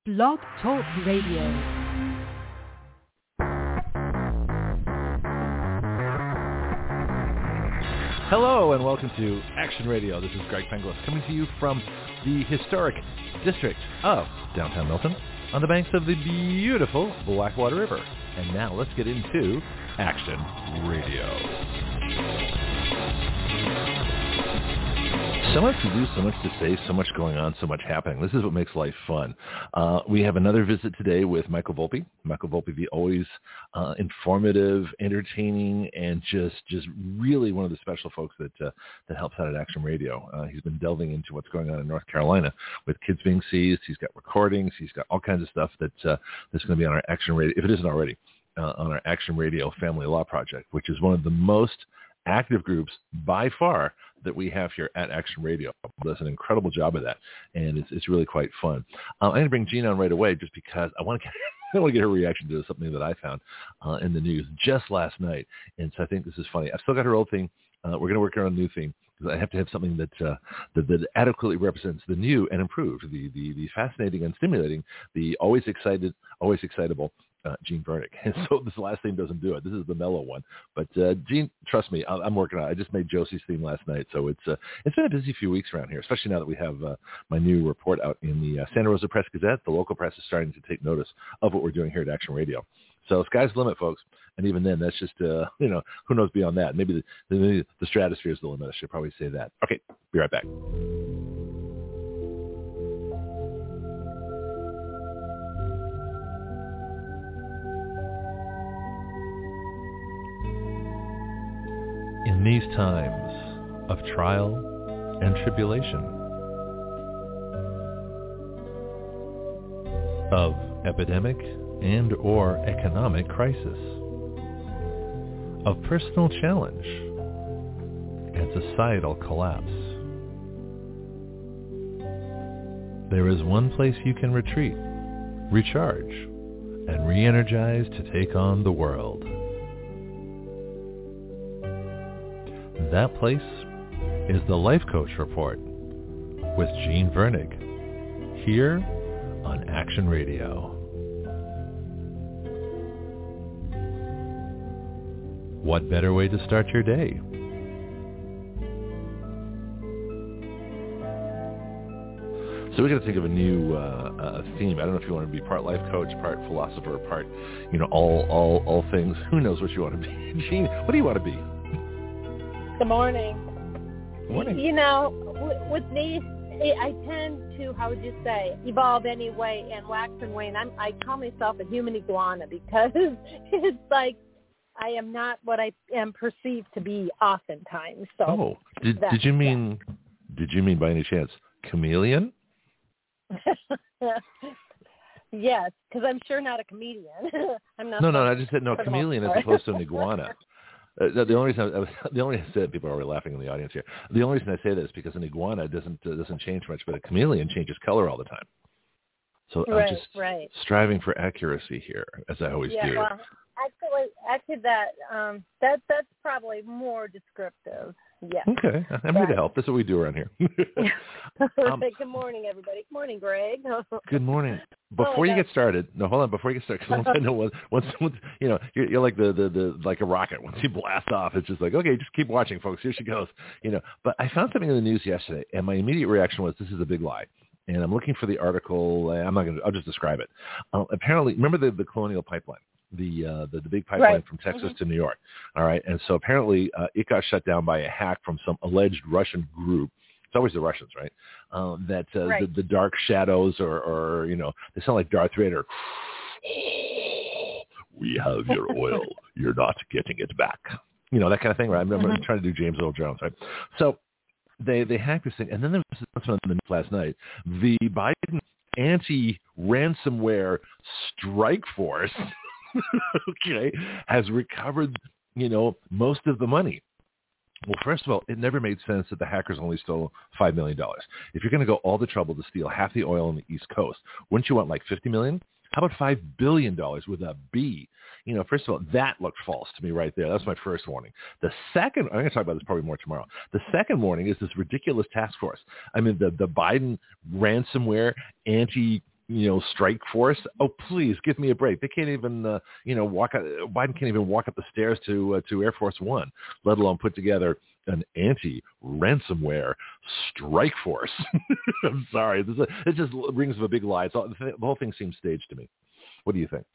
Blog Talk Radio. Hello and welcome to Action Radio. This is Greg Penglis coming to you from the historic district of downtown Milton on the banks of the beautiful Blackwater River. And now let's get into Action Radio. So much to do, so much to say, so much going on, so much happening. This is what makes life fun. We have another visit today with Michael Volpe. Michael Volpe, the always informative, entertaining, and just really one of the special folks that helps out at Action Radio. He's been delving into what's going on in North Carolina with kids being seized. He's got recordings. He's got all kinds of stuff that's going to be on our Action Radio, if it isn't already, on our Action Radio Family Law Project, which is one of the most active groups by far that we have here at Action Radio. Does an incredible job of that, and it's really quite fun. I'm going to bring Jean on right away just because I want to get her reaction to something that I found in the news just last night, and so I think this is funny. I've still got her old theme. We're going to work on a new theme because I have to have something that adequately represents the new and improved, the fascinating and stimulating, the always excited, always excitable Jean Vernick. And so this last theme doesn't do it. This is the mellow one. But Jean, trust me, I'm working on it. I just made Josie's theme last night. So it's been a busy few weeks around here, especially now that we have my new report out in the Santa Rosa Press Gazette. The local press is starting to take notice of what we're doing here at Action Radio. So sky's the limit, folks. And even then, that's just, who knows beyond that. Maybe the stratosphere is the limit. I should probably say that. Okay, be right back. In these times of trial and tribulation, of epidemic and or economic crisis, of personal challenge and societal collapse, there is one place you can retreat, recharge, and re-energize to take on the world. That place is the Life Coach Report with Jean Vernick here on Action Radio. What better way to start your day? So we're going to think of a new theme. I don't know if you want to be part life coach, part philosopher, part, all things. Who knows what you want to be? Jean, what do you want to be? Good morning. Good morning. With me, I tend to, how would you say, evolve anyway and wax and wane. I call myself a human iguana because it's like I am not what I am perceived to be oftentimes. So did you mean by any chance chameleon? Yes, because I'm sure not a comedian. I'm not. No, I just said no chameleon as opposed to an iguana. The only reason I said, people are already laughing in the audience here. The only reason I say that is because an iguana doesn't change much, but a chameleon changes color all the time. So I'm just striving for accuracy here, as I always do. Well, actually, that's probably more descriptive. Yes. Okay, I'm here to help. That's what we do around here. Good morning, everybody. Good morning, Greg. Good morning. Before you get started, because I know once you're like like a rocket. Once you blast off, it's just like, okay, just keep watching, folks. Here she goes. But I found something in the news yesterday, and my immediate reaction was, this is a big lie. And I'm looking for the article. I'll just describe it. Apparently, remember the Colonial Pipeline? The big pipeline from Texas to New York. All right. And so apparently it got shut down by a hack from some alleged Russian group. It's always the Russians, right? The dark shadows or they sound like Darth Vader. We have your oil. You're not getting it back. That kind of thing, right? I'm trying to do James Earl Jones, right? So they hacked this thing. And then there was this announcement on the news last night. The Biden anti-ransomware strike force has recovered, most of the money. Well, first of all, it never made sense that the hackers only stole $5 million. If you're going to go all the trouble to steal half the oil on the East Coast, wouldn't you want like $50 million? How about $5 billion with a B? First of all, that looked false to me right there. That's my first warning. The second, I'm going to talk about this probably more tomorrow. The second warning is this ridiculous task force. I mean, the Biden ransomware strike force. Oh, please give me a break. They can't even, walk out. Biden can't even walk up the stairs to Air Force One, let alone put together an anti-ransomware strike force. I'm sorry. It just rings of a big lie. The whole thing seems staged to me. What do you think?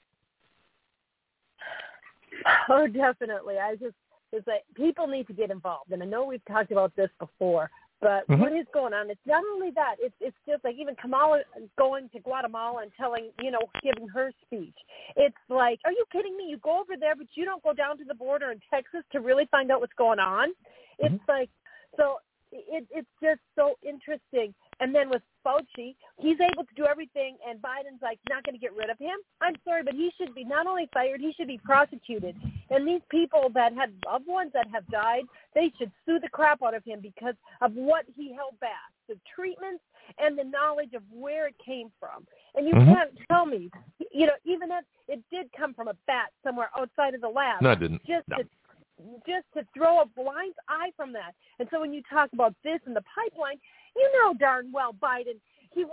Oh, definitely. It's like people need to get involved. And I know we've talked about this before, but what is going on? It's not only that. It's just like even Kamala going to Guatemala and giving her speech. It's like, are you kidding me? You go over there, but you don't go down to the border in Texas to really find out what's going on. It's like, so it's just so interesting. And then with Fauci, he's able to do everything, and Biden's like not going to get rid of him. I'm sorry, but he should be not only fired, he should be prosecuted. And these people that had loved ones that have died, they should sue the crap out of him because of what he held back, the treatments and the knowledge of where it came from. And you can't tell me, even if it did come from a bat somewhere outside of the lab. No, it didn't. Just to throw a blind eye from that. And so when you talk about this in the pipeline, you know darn well Biden, for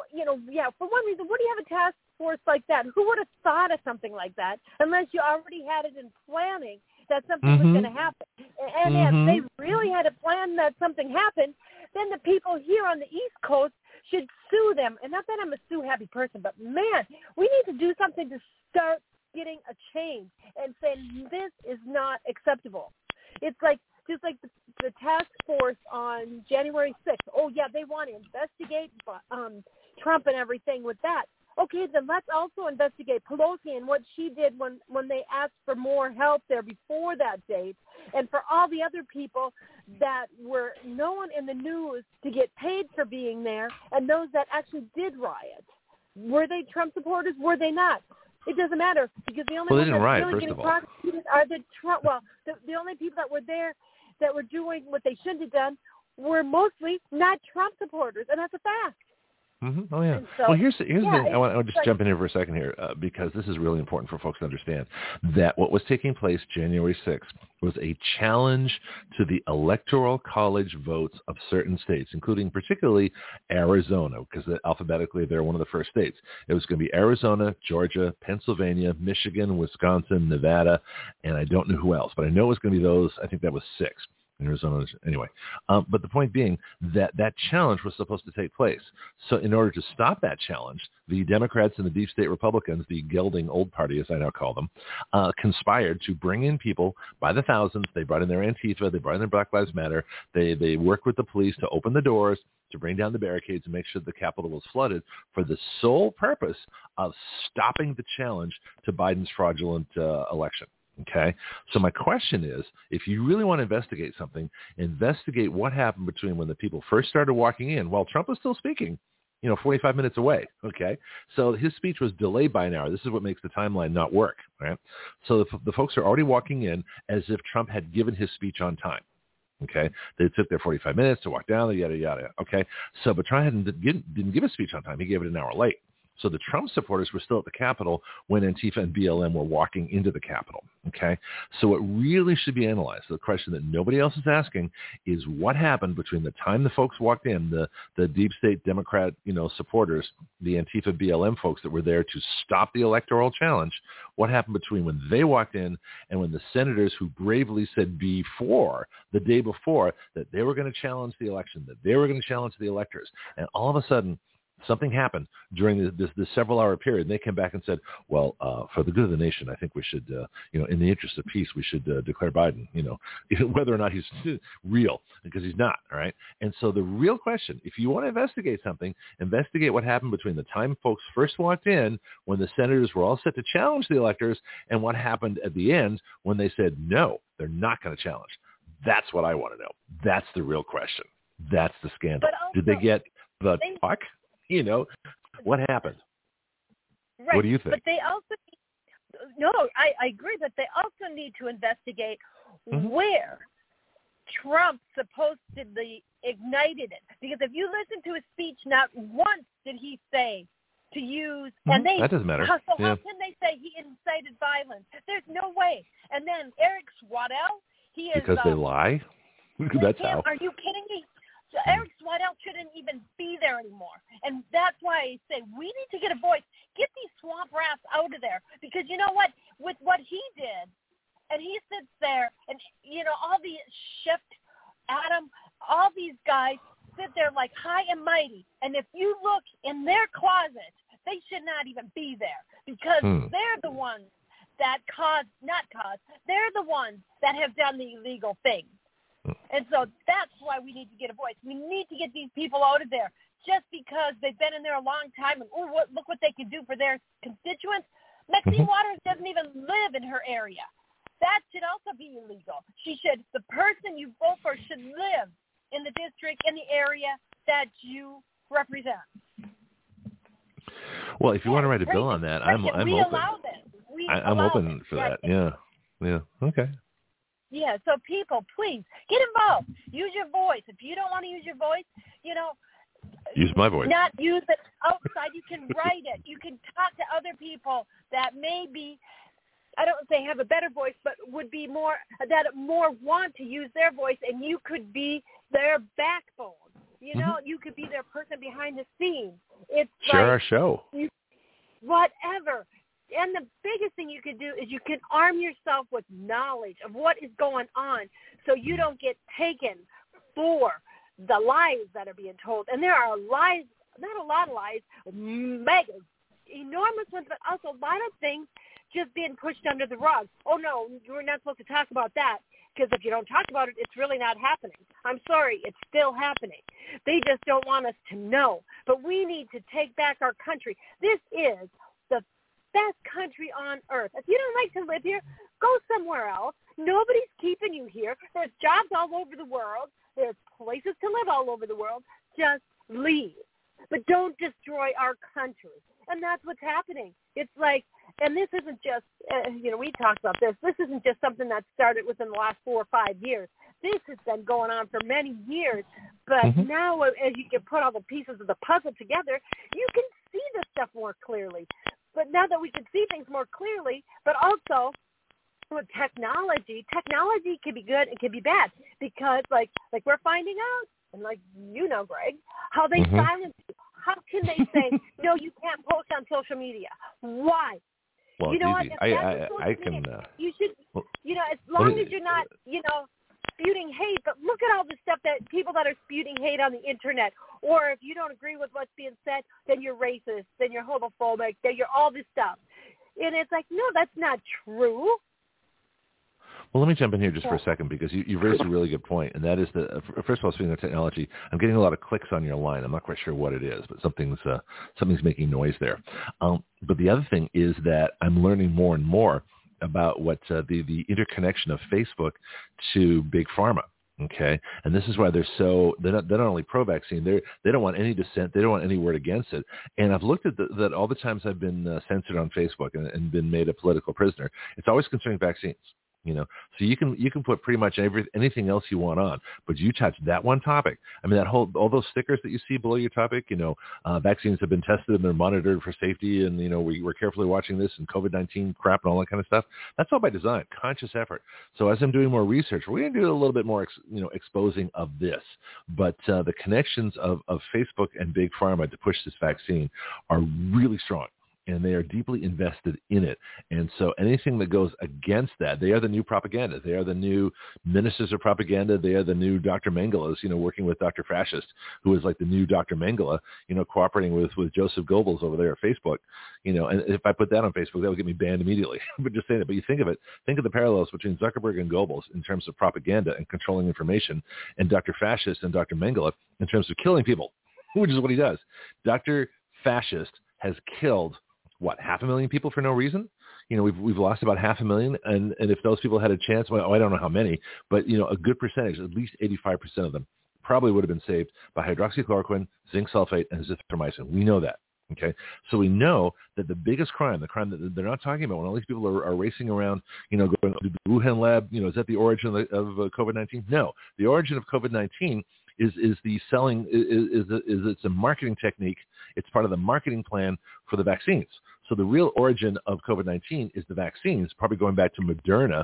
one reason, what do you have a task force like that? Who would have thought of something like that unless you already had it in planning that something was going to happen? And if they really had a plan that something happened, then the people here on the East Coast should sue them. And not that I'm a sue-happy person, but, man, we need to do something to start getting a change and saying this is not acceptable. It's like just like the task force on January 6th. Oh, yeah, they want to investigate Trump and everything with that. Okay, then let's also investigate Pelosi and what she did when they asked for more help there before that date, and for all the other people that were known in the news to get paid for being there, and those that actually did riot. Were they Trump supporters? Were they not? It doesn't matter because the only ones that really getting prosecuted are the Trump. Well, the only people that were there that were doing what they shouldn't have done were mostly not Trump supporters, and that's a fact. Oh, yeah. So, well, here's the thing. I want to just jump in here for a second here because this is really important for folks to understand that what was taking place January 6th was a challenge to the electoral college votes of certain states, including particularly Arizona, because alphabetically they're one of the first states. It was going to be Arizona, Georgia, Pennsylvania, Michigan, Wisconsin, Nevada, and I don't know who else, but I know it was going to be those. I think that was 6. Arizona, anyway. But the point being that challenge was supposed to take place. So in order to stop that challenge, the Democrats and the deep state Republicans, the gelding old party, as I now call them, conspired to bring in people by the thousands. They brought in their Antifa. They brought in their Black Lives Matter. They worked with the police to open the doors, to bring down the barricades and make sure the Capitol was flooded for the sole purpose of stopping the challenge to Biden's fraudulent election. Okay, so my question is, if you really want to investigate something, investigate what happened between when the people first started walking in while Trump was still speaking, 45 minutes away. Okay, so his speech was delayed by an hour. This is what makes the timeline not work, right? So the folks are already walking in as if Trump had given his speech on time. Okay, they took their 45 minutes to walk down, yada, yada. Okay, so but Trump didn't give a speech on time. He gave it an hour late. So the Trump supporters were still at the Capitol when Antifa and BLM were walking into the Capitol. Okay, so what really should be analyzed, the question that nobody else is asking, is what happened between the time the folks walked in, the deep state Democrat, supporters, the Antifa BLM folks that were there to stop the electoral challenge. What happened between when they walked in and when the senators who bravely said the day before, that they were going to challenge the election, that they were going to challenge the electors, and all of a sudden, something happened during this several-hour period, and they came back and said, well, for the good of the nation, I think we should, in the interest of peace, we should declare Biden, whether or not he's real, because he's not, all right? And so the real question, if you want to investigate something, investigate what happened between the time folks first walked in, when the senators were all set to challenge the electors, and what happened at the end when they said, no, they're not going to challenge. That's what I want to know. That's the real question. That's the scandal. Also, did they get the talk? What happened? Right. What do you think? But they also I agree that they also need to investigate where Trump supposedly ignited it. Because if you listen to his speech, not once did he say to use, and that doesn't matter. How can they say he incited violence? There's no way. And then Eric Swalwell, he is because they lie. That's how. Are you kidding me? So Eric Swidell shouldn't even be there anymore. And that's why I say we need to get a voice. Get these swamp rats out of there. Because you know what? With what he did, and he sits there, and, all the Shift, Adam, all these guys sit there like high and mighty. And if you look in their closet, they should not even be there because they're the ones that they're the ones that have done the illegal thing. And so that's why we need to get a voice. We need to get these people out of there just because they've been in there a long time and, look what they can do for their constituents. Maxine Waters doesn't even live in her area. That should also be illegal. The person you vote for should live in the district, in the area that you represent. Well, if you want to write a bill on that, I'm open. Allow this. I'm open for that. Yeah. Okay. Yeah, so people, please, get involved. Use your voice. If you don't want to use your voice, use my voice. Not use it outside. You can write it. You can talk to other people that maybe, I don't say have a better voice, but would be more want to use their voice, and you could be their backbone. You could be their person behind the scenes. It's share our show. Whatever. And the biggest thing you can do is you can arm yourself with knowledge of what is going on so you don't get taken for the lies that are being told. And there are lies, not a lot of lies, mega, enormous ones, but also a lot of things just being pushed under the rug. Oh, no, we're not supposed to talk about that because if you don't talk about it, it's really not happening. I'm sorry, it's still happening. They just don't want us to know. But we need to take back our country. This is the best country on earth. If you don't like to live here, go somewhere else. Nobody's keeping you here. There's jobs all over the world. There's places to live all over the world. Just leave. But don't destroy our country. And that's what's happening. It's like, and this isn't just, we talked about this. This isn't just something that started within the last 4 or 5 years. This has been going on for many years. But now as you can put all the pieces of the puzzle together, you can see this stuff more clearly. But now that we can see things more clearly, but also with technology can be good and can be bad because like we're finding out, and like Greg, how they silence you. How can they say, no, you can't post on social media? Why? Well, it's easy. I can. You should, as long as you're not, spewing hate, but look at all the stuff that people that are spewing hate on the internet. Or if you don't agree with what's being said, then you're racist, then you're homophobic, then you're all this stuff. And it's like, no, that's not true. Well, let me jump in here just for a second because you raised a really good point, and that is that, first of all, speaking of technology, I'm getting a lot of clicks on your line. I'm not quite sure what it is, but something's making noise there. But the other thing is that I'm learning more and more about what the interconnection of Facebook to Big Pharma. Okay, and this is why they're not only pro-vaccine, they don't want any dissent, they don't want any word against it. And I've looked at that all the times I've been censored on Facebook and been made a political prisoner. It's always concerning vaccines. So you can put pretty much anything else you want on, but you touch that one topic. I mean, all those stickers that you see below your topic, vaccines have been tested and they're monitored for safety, and we're carefully watching this and COVID-19 crap and all that kind of stuff. That's all by design, conscious effort. So as I'm doing more research, we're going to do a little bit more, exposing of this. But the connections of Facebook and Big Pharma to push this vaccine are really strong. And they are deeply invested in it. And so anything that goes against that, they are the new propaganda. They are the new ministers of propaganda. They are the new Dr. Mengelas, working with Dr. Fascist, who is like the new Dr. Mengele, cooperating with Joseph Goebbels over there at Facebook. And if I put that on Facebook, that would get me banned immediately. But just saying that. But you think of the parallels between Zuckerberg and Goebbels in terms of propaganda and controlling information, and Dr. Fascist and Dr. Mengele in terms of killing people, which is what he does. Dr. Fascist has killed 500,000 people for no reason? We've lost about 500,000, and if those people had a chance, I don't know how many, but a good percentage, at least 85% of them, probably would have been saved by hydroxychloroquine, zinc sulfate, and azithromycin. We know that. Okay, so we know that the biggest crime, the crime that they're not talking about, when all these people are racing around, going to the Wuhan lab, is that the origin of COVID-19? No, the origin of COVID-19 is the selling, it's a marketing technique. It's part of the marketing plan for the vaccines. So the real origin of COVID-19 is the vaccines, probably going back to Moderna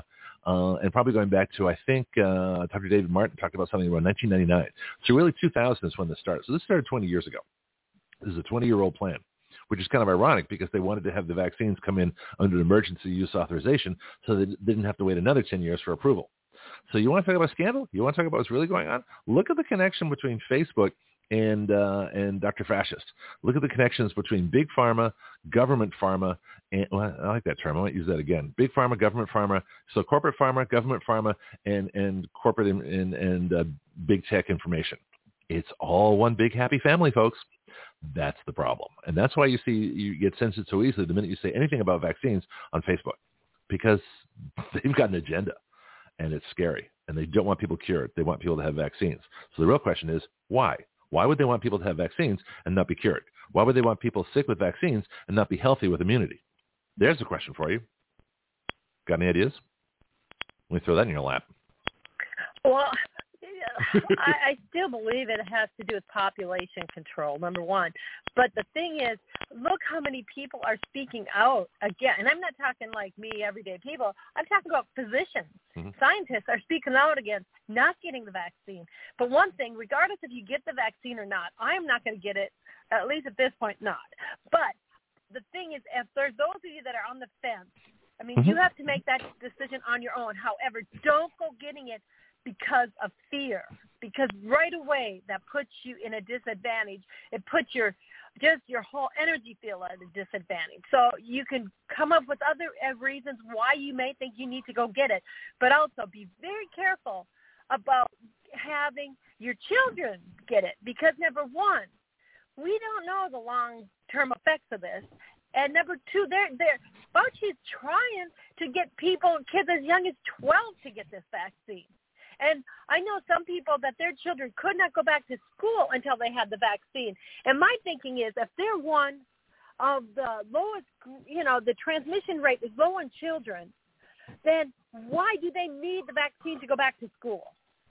and probably going back to, I think, Dr. David Martin talked about something around 1999. So really 2000 is when this started. So this started 20 years ago. This is a 20-year-old plan, which is kind of ironic because they wanted to have the vaccines come in under emergency use authorization so they didn't have to wait another 10 years for approval. So you want to talk about scandal? You want to talk about what's really going on? Look at the connection between Facebook and Dr. Fascist. Look at the connections between big pharma, government pharma, and well, I like that term. I might use that again. Big pharma, government pharma. So corporate pharma, government pharma, and corporate and big tech information. It's all one big happy family, folks. That's the problem. And that's why you see you get censored so easily the minute you say anything about vaccines on Facebook, because they've got an agenda, and it's scary. And they don't want people cured. They want people to have vaccines. So the real question is, why? Why would they want people to have vaccines and not be cured? Why would they want people sick with vaccines and not be healthy with immunity? There's a question for you. Got any ideas? Let me throw that in your lap. Well, I still believe it has to do with population control, number one. But the thing is, look how many people are speaking out again. And I'm not talking like me, everyday people. I'm talking about physicians. Mm-hmm. Scientists are speaking out against not getting the vaccine. But one thing, regardless if you get the vaccine or not, I'm not going to get it, at least at this point, not. But the thing is, if there's those of you that are on the fence, I mean, you have to make that decision on your own. However, don't go getting it because of fear, because right away that puts you in a disadvantage. It puts your whole energy field at a disadvantage. So you can come up with other reasons why you may think you need to go get it, but also be very careful about having your children get it, because number one, we don't know the long-term effects of this. And number two, Fauci's trying to get kids as young as 12 to get this vaccine. And I know some people that their children could not go back to school until they had the vaccine. And my thinking is, if they're one of the lowest, the transmission rate is low in children, then why do they need the vaccine to go back to school?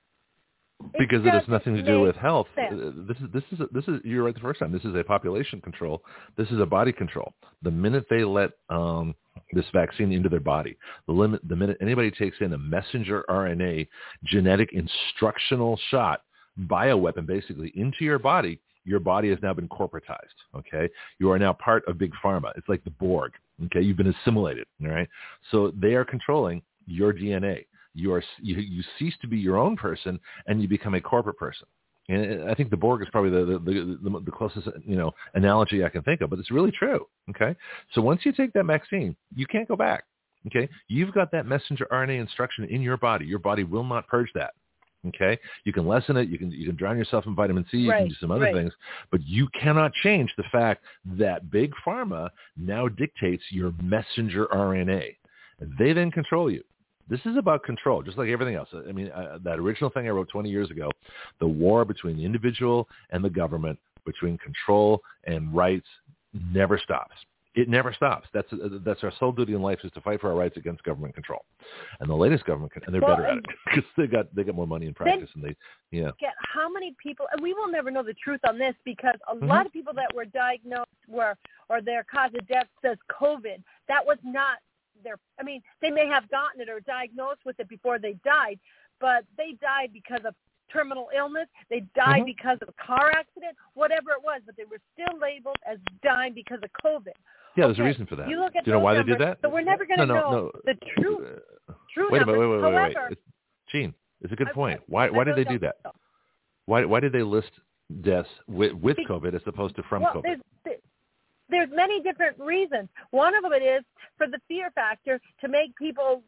Because it has nothing to do with health. This is you're right the first time. This is a population control. This is a body control. The minute they let this vaccine into their body, the minute anybody takes in a messenger RNA genetic instructional shot, bioweapon basically, into your body has now been corporatized. Okay, you are now part of big pharma. It's like the Borg. Okay, you've been assimilated. All right, so they are controlling your DNA. You cease to be your own person and you become a corporate person. And I think the Borg is probably the closest analogy I can think of, but it's really true. Okay, so once you take that vaccine, you can't go back. Okay, you've got that messenger RNA instruction in your body. Your body will not purge that. Okay, you can lessen it. You can drown yourself in vitamin C. You can do some other things, but you cannot change the fact that big pharma now dictates your messenger RNA, and they then control you. This is about control, just like everything else. I mean, that original thing I wrote 20 years ago, the war between the individual and the government, between control and rights, never stops. It never stops. That's our sole duty in life, is to fight for our rights against government control. And the latest government, and they're better at it because they got more money in practice. And how many people? And we will never know the truth on this, because a lot of people that were diagnosed or their cause of death says COVID. That was not. They may have gotten it or diagnosed with it before they died, but they died because of terminal illness. They died because of a car accident, whatever it was, but they were still labeled as dying because of COVID. Yeah, there's a reason for that. Do you know why they did that? So we're never going to know the true Wait a numbers. minute. However, Gene, it's a good point. Why did they do that? Why did they list deaths with COVID as opposed to from COVID? There's many different reasons. One of them is for the fear factor, to make people,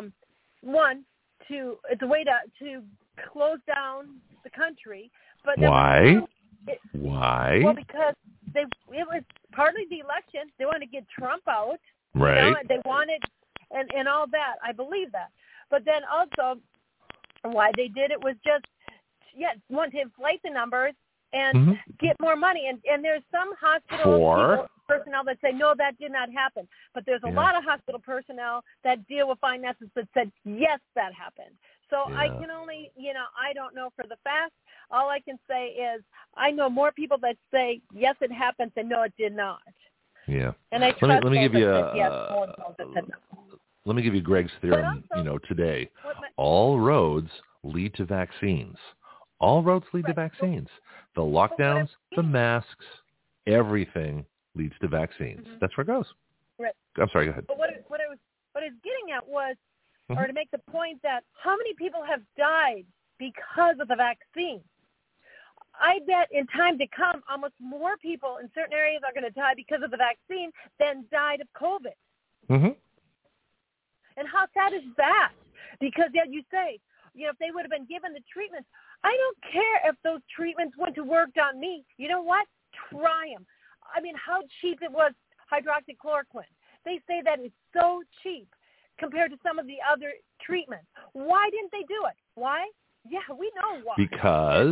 it's a way to close down the country. But why? Why? Well, because it was partly the election. They wanted to get Trump out. Right. They wanted, and all that. I believe that. But then also, why they did it was just, want to inflate the numbers and get more money. And there's some hospital personnel that say, no, that did not happen. But there's a lot of hospital personnel that deal with finances that said, yes, that happened. So I can only, I don't know for the fact. All I can say is I know more people that say, yes, it happened than no, it did not. Yeah. And I trust let me give you yes, more than that said no. let me give you Greg's theorem, also, today. All roads lead to vaccines. All roads lead to vaccines. The lockdowns, the masks, everything leads to vaccines. Mm-hmm. That's where it goes. Right. I'm sorry, go ahead. But what I was getting at was, or to make the point that how many people have died because of the vaccine? I bet in time to come, almost more people in certain areas are going to die because of the vaccine than died of COVID. Mm-hmm. And how sad is that? Because you say, if they would have been given the treatments, I don't care if those treatments went to work on me. You know what? Try them. I mean, how cheap it was, hydroxychloroquine. They say that it's so cheap compared to some of the other treatments. Why didn't they do it? Why? Yeah, we know why. Because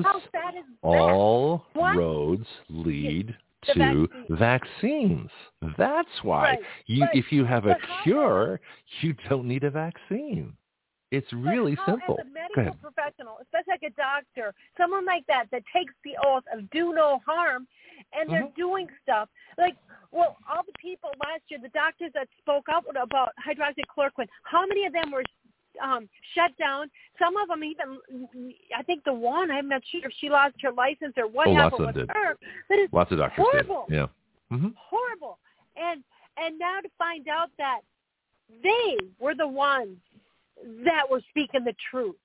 all roads lead to vaccines. That's why. Right. If you have a cure, you don't need a vaccine. It's really simple. As a medical professional, especially like a doctor, someone like that takes the oath of do no harm, and they're doing stuff like, all the people last year, the doctors that spoke out about hydroxychloroquine, how many of them were shut down? Some of them even, I think the one, I'm not sure if she lost her license or what happened with her. But it's lots of doctors horrible. did. Yeah. Mm-hmm. Horrible. And now to find out that they were the ones that were speaking the truth,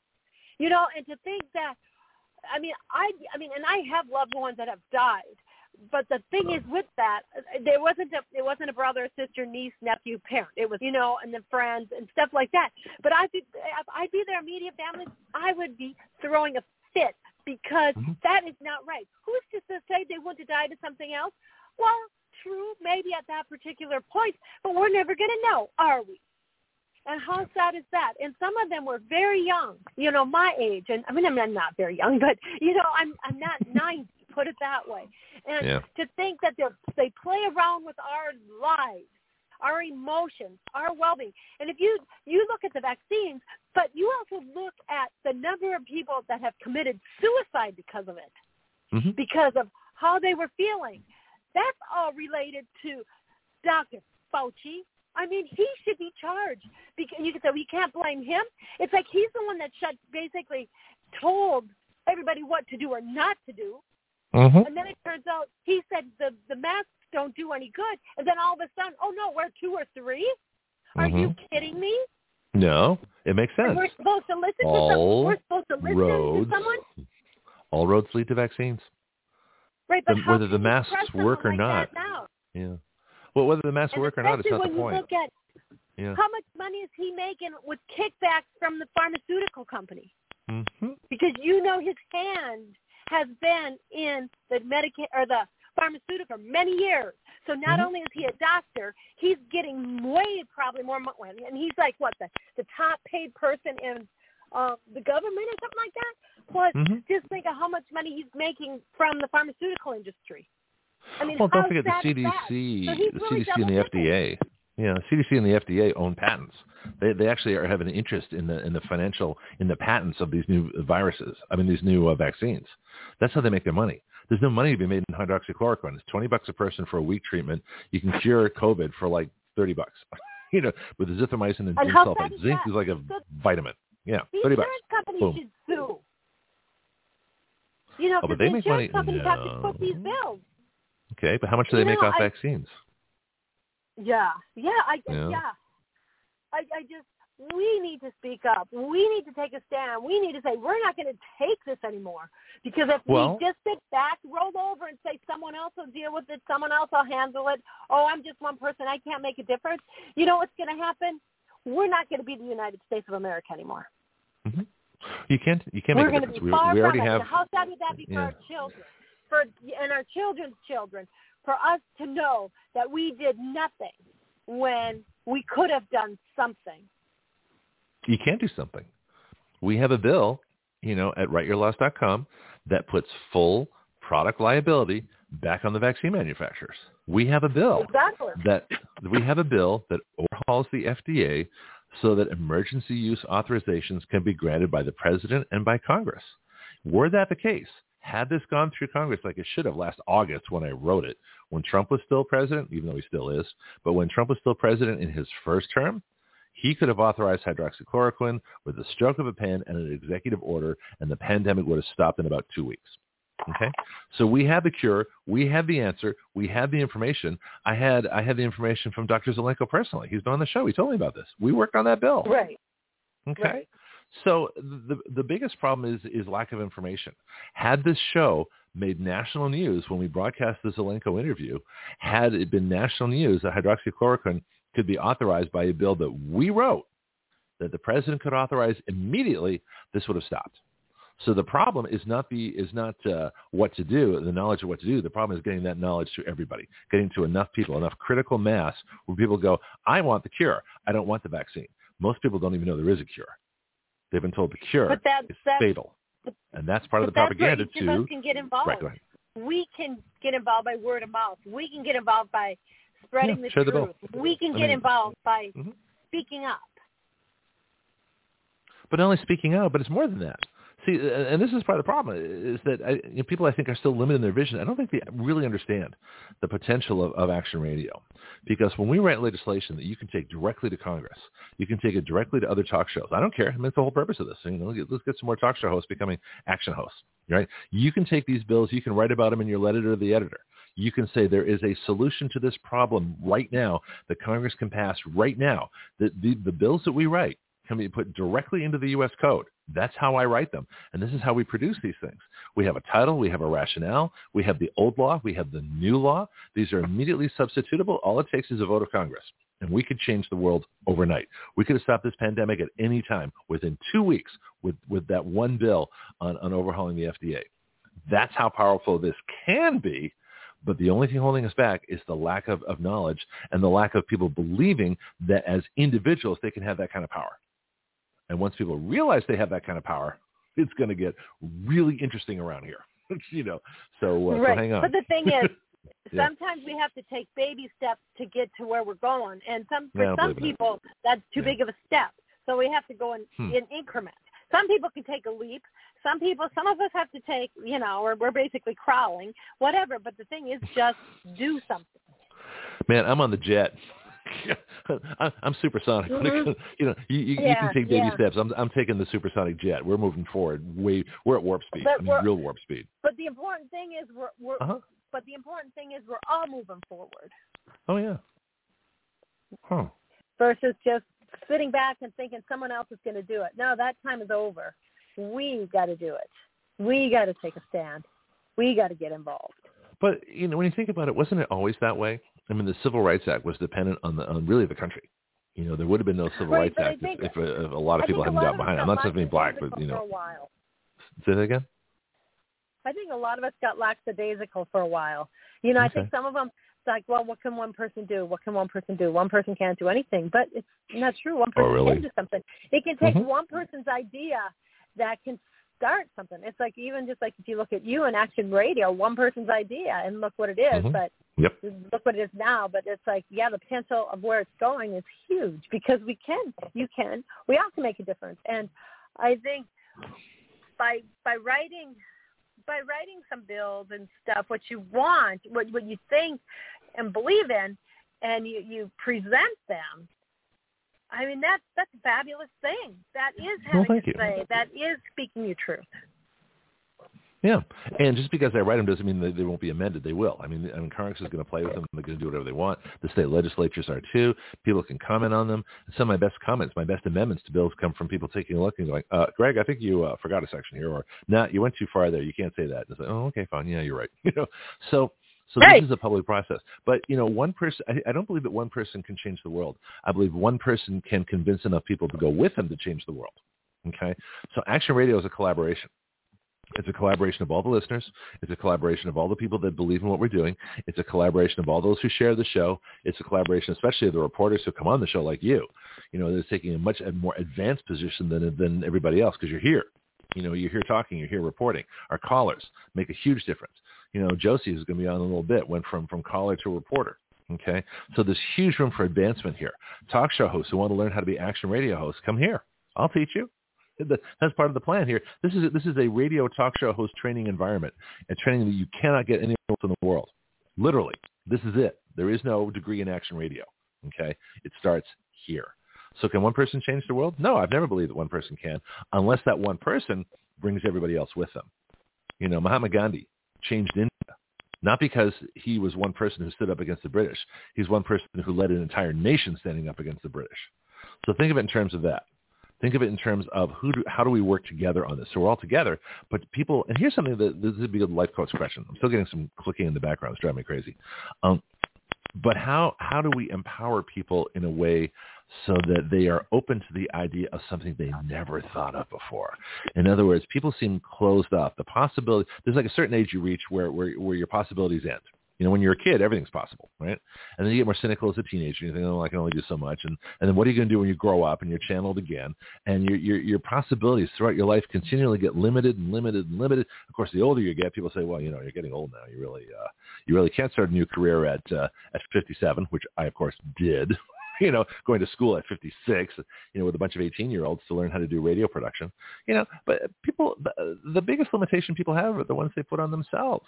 and to think that, I mean, and I have loved ones that have died, but the thing is with that, it wasn't a brother, or sister, niece, nephew, parent. It was, and then friends and stuff like that. But I'd be their immediate family. I would be throwing a fit because that is not right. Who's just to say they want to die to something else? Well, true, maybe at that particular point, but we're never going to know, are we? And how sad is that? And some of them were very young, my age. And I mean, I'm not very young, but, I'm not 90, put it that way. And to think that they play around with our lives, our emotions, our well-being. And if you look at the vaccines, but you also look at the number of people that have committed suicide because of it, because of how they were feeling. That's all related to Dr. Fauci. I mean, he should be charged. Because you can say, we can't blame him. It's like he's the one that basically told everybody what to do or not to do. And then it turns out he said the masks don't do any good. And then all of a sudden, oh, no, we're 2 or 3? Are you kidding me? No, it makes sense. And we're supposed to listen to someone? We're supposed to listen to someone? All roads lead to vaccines. Right, but whether the masks work or not. Yeah. Well, whether the masks work or not, it's not the point. Look at how much money is he making with kickbacks from the pharmaceutical company? Because his hand has been in the Medicare or the pharmaceutical for many years. So not only is he a doctor, he's getting probably more money. And he's like, the top paid person in the government or something like that? Plus, just think of how much money he's making from the pharmaceutical industry. I mean, well, don't forget the CDC, and the FDA. Yeah, the CDC and the FDA own patents. They actually have an interest in the patents of these new viruses. I mean, these new vaccines. That's how they make their money. There's no money to be made in hydroxychloroquine. It's $20 a person for a week treatment. You can cure COVID for like $30. With azithromycin and zinc sulfate. Zinc is like a vitamin. Yeah, $30. The insurance companies should sue. But they make money. Companies have to put these bills. Okay, but how much do they make off vaccines? We need to speak up. We need to take a stand. We need to say, we're not going to take this anymore. Because if we just sit back, roll over and say someone else will deal with it, someone else will handle it, I'm just one person, I can't make a difference, you know what's going to happen? We're not going to be the United States of America anymore. You can't make We're a going difference. To be far we already from have. It. How sad would that be for our children? And our children's children, for us to know that we did nothing when we could have done something. You can do something. We have a bill, at writeyourlaws.com that puts full product liability back on the vaccine manufacturers. We have a bill that overhauls the FDA so that emergency use authorizations can be granted by the president and by Congress. Were that the case, had this gone through Congress like it should have last August when I wrote it, when Trump was still president, even though he still is, but when Trump was still president in his first term, He could have authorized hydroxychloroquine with the stroke of a pen and an executive order, and the pandemic would have stopped in about 2 weeks. Okay, so we have the cure, we have the answer, we have the information. I had the information from Dr. Zelenko personally. He's been on the show. He told me about this. We worked on that bill. Right. Okay. Right. So the biggest problem is lack of information. Had this show made national news when we broadcast the Zelenko interview, had it been national news that hydroxychloroquine could be authorized by a bill that we wrote, that the president could authorize immediately, this would have stopped. So the problem is not what to do, the knowledge of what to do. The problem is getting that knowledge to everybody, getting to enough people, enough critical mass where people go, I want the cure. I don't want the vaccine. Most people don't even know there is a cure. They've been told the cure is fatal. And that's part of the propaganda too. Each of us can get involved. Right, go ahead. We can get involved by word of mouth. We can get involved by spreading the truth. We can get involved by speaking up. But not only speaking out, but it's more than that. See, and this is part of the problem, is that people I think are still limited in their vision. I don't think they really understand the potential of Action Radio. Because when we write legislation that you can take directly to Congress, you can take it directly to other talk shows. I don't care. I mean, it's the whole purpose of this. Let's get some more talk show hosts becoming action hosts, right? You can take these bills. You can write about them in your letter to the editor. You can say there is a solution to this problem right now that Congress can pass right now. The bills that we write can be put directly into the U.S. Code. That's how I write them. And this is how we produce these things. We have a title. We have a rationale. We have the old law. We have the new law. These are immediately substitutable. All it takes is a vote of Congress. And we could change the world overnight. We could have stopped this pandemic at any time within 2 weeks with that one bill on overhauling the FDA. That's how powerful this can be. But the only thing holding us back is the lack of knowledge and the lack of people believing that as individuals they can have that kind of power. And once people realize they have that kind of power, it's going to get really interesting around here. So hang on. But the thing is, sometimes we have to take baby steps to get to where we're going. And for some people, that's too big of a step. So we have to go in increments. Some people can take a leap. Some of us have to take, we're basically crawling, whatever. But the thing is, just do something. Man, I'm on the jet. I'm supersonic. Mm-hmm. You can take baby steps. I'm taking the supersonic jet. We're moving forward. We're at warp speed. Real warp speed. But the important thing is we're all moving forward. Oh yeah. Huh. Versus just sitting back and thinking someone else is going to do it. No, that time is over. We got to do it. We got to take a stand. We got to get involved. But when you think about it, wasn't it always that way? I mean, the Civil Rights Act was dependent on really the country. There would have been no Civil Rights Act if a lot of people hadn't gotten behind it. I'm not saying being black, but for a while. Say that again? I think a lot of us got lackadaisical for a while. I think some of them, it's like, well, what can one person do? What can one person do? One person can't do anything. But it's not true. One person can do something. It can take one person's idea that can start something. It's like even just like if you look at you and Action Radio, one person's idea, and look what it is. But look what it is now. But it's like, the potential of where it's going is huge because we all can make a difference. And I think by writing some bills and stuff, what you want, what you think and believe in, and you present them. I mean, that's a fabulous thing. That is having to say. That is speaking your truth. Yeah, and just because I write them doesn't mean they won't be amended. They will. I mean, Congress is going to play with them. They're going to do whatever they want. The state legislatures are too. People can comment on them. Some of my best comments, my best amendments to bills come from people taking a look and going, Greg, I think you forgot a section here, or nah, you went too far there. You can't say that. It's like, oh, okay, fine. Yeah, you're right. So this is a public process. But, one person, I don't believe that one person can change the world. I believe one person can convince enough people to go with them to change the world. Okay? So Action Radio is a collaboration. It's a collaboration of all the listeners. It's a collaboration of all the people that believe in what we're doing. It's a collaboration of all those who share the show. It's a collaboration, especially of the reporters who come on the show like you. They're taking a much more advanced position than everybody else because you're here. You're here talking. You're here reporting. Our callers make a huge difference. Josie, who's going to be on in a little bit, went from caller to reporter. Okay? So there's huge room for advancement here. Talk show hosts who want to learn how to be Action Radio hosts, come here. I'll teach you. That's part of the plan here. This is a radio talk show host training environment, a training that you cannot get anywhere else in the world. Literally, this is it. There is no degree in Action Radio. Okay, it starts here. So can one person change the world? No, I've never believed that one person can, unless that one person brings everybody else with them. You know, Mahatma Gandhi changed India, not because he was one person who stood up against the British. He's one person who led an entire nation standing up against the British. So think of it in terms of that. Think of it in terms of how do we work together on this? So we're all together, but people, and here's something that this would be a life coach question. I'm still getting some clicking in the background. It's driving me crazy. But how do we empower people in a way so that they are open to the idea of something they never thought of before? In other words, people seem closed off. The possibility, there's like a certain age you reach where your possibilities end. You know, when you're a kid, everything's possible, right? And then you get more cynical as a teenager. You think, oh, I can only do so much. And then what are you going to do when you grow up and you're channeled again? And your possibilities throughout your life continually get limited and limited and limited. Of course, the older you get, people say, well, you know, you're getting old now. You really can't start a new career at 57, which I, of course, did. You know, going to school at 56, you know, with a bunch of 18-year-olds to learn how to do radio production. You know, but people, the biggest limitation people have are the ones they put on themselves.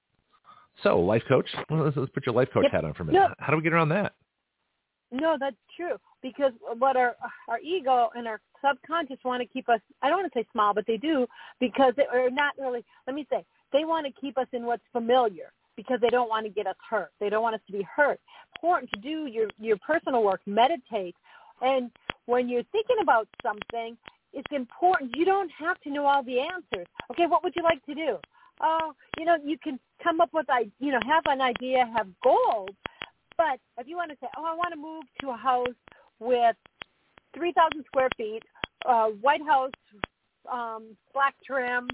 So, life coach, let's put your life coach hat on for a minute. No. How do we get around that? No, that's true. Because what our ego and our subconscious want to keep us, I don't want to say small, but they do, because they are not really, let me say, they want to keep us in what's familiar because they don't want to get us hurt. They don't want us to be hurt. Important to do your personal work, meditate. And when you're thinking about something, it's important. You don't have to know all the answers. Okay, what would you like to do? Oh, you know, you can come up with, you know, have an idea, have goals. But if you want to say, oh, I want to move to a house with 3,000 square feet, White House, black trim,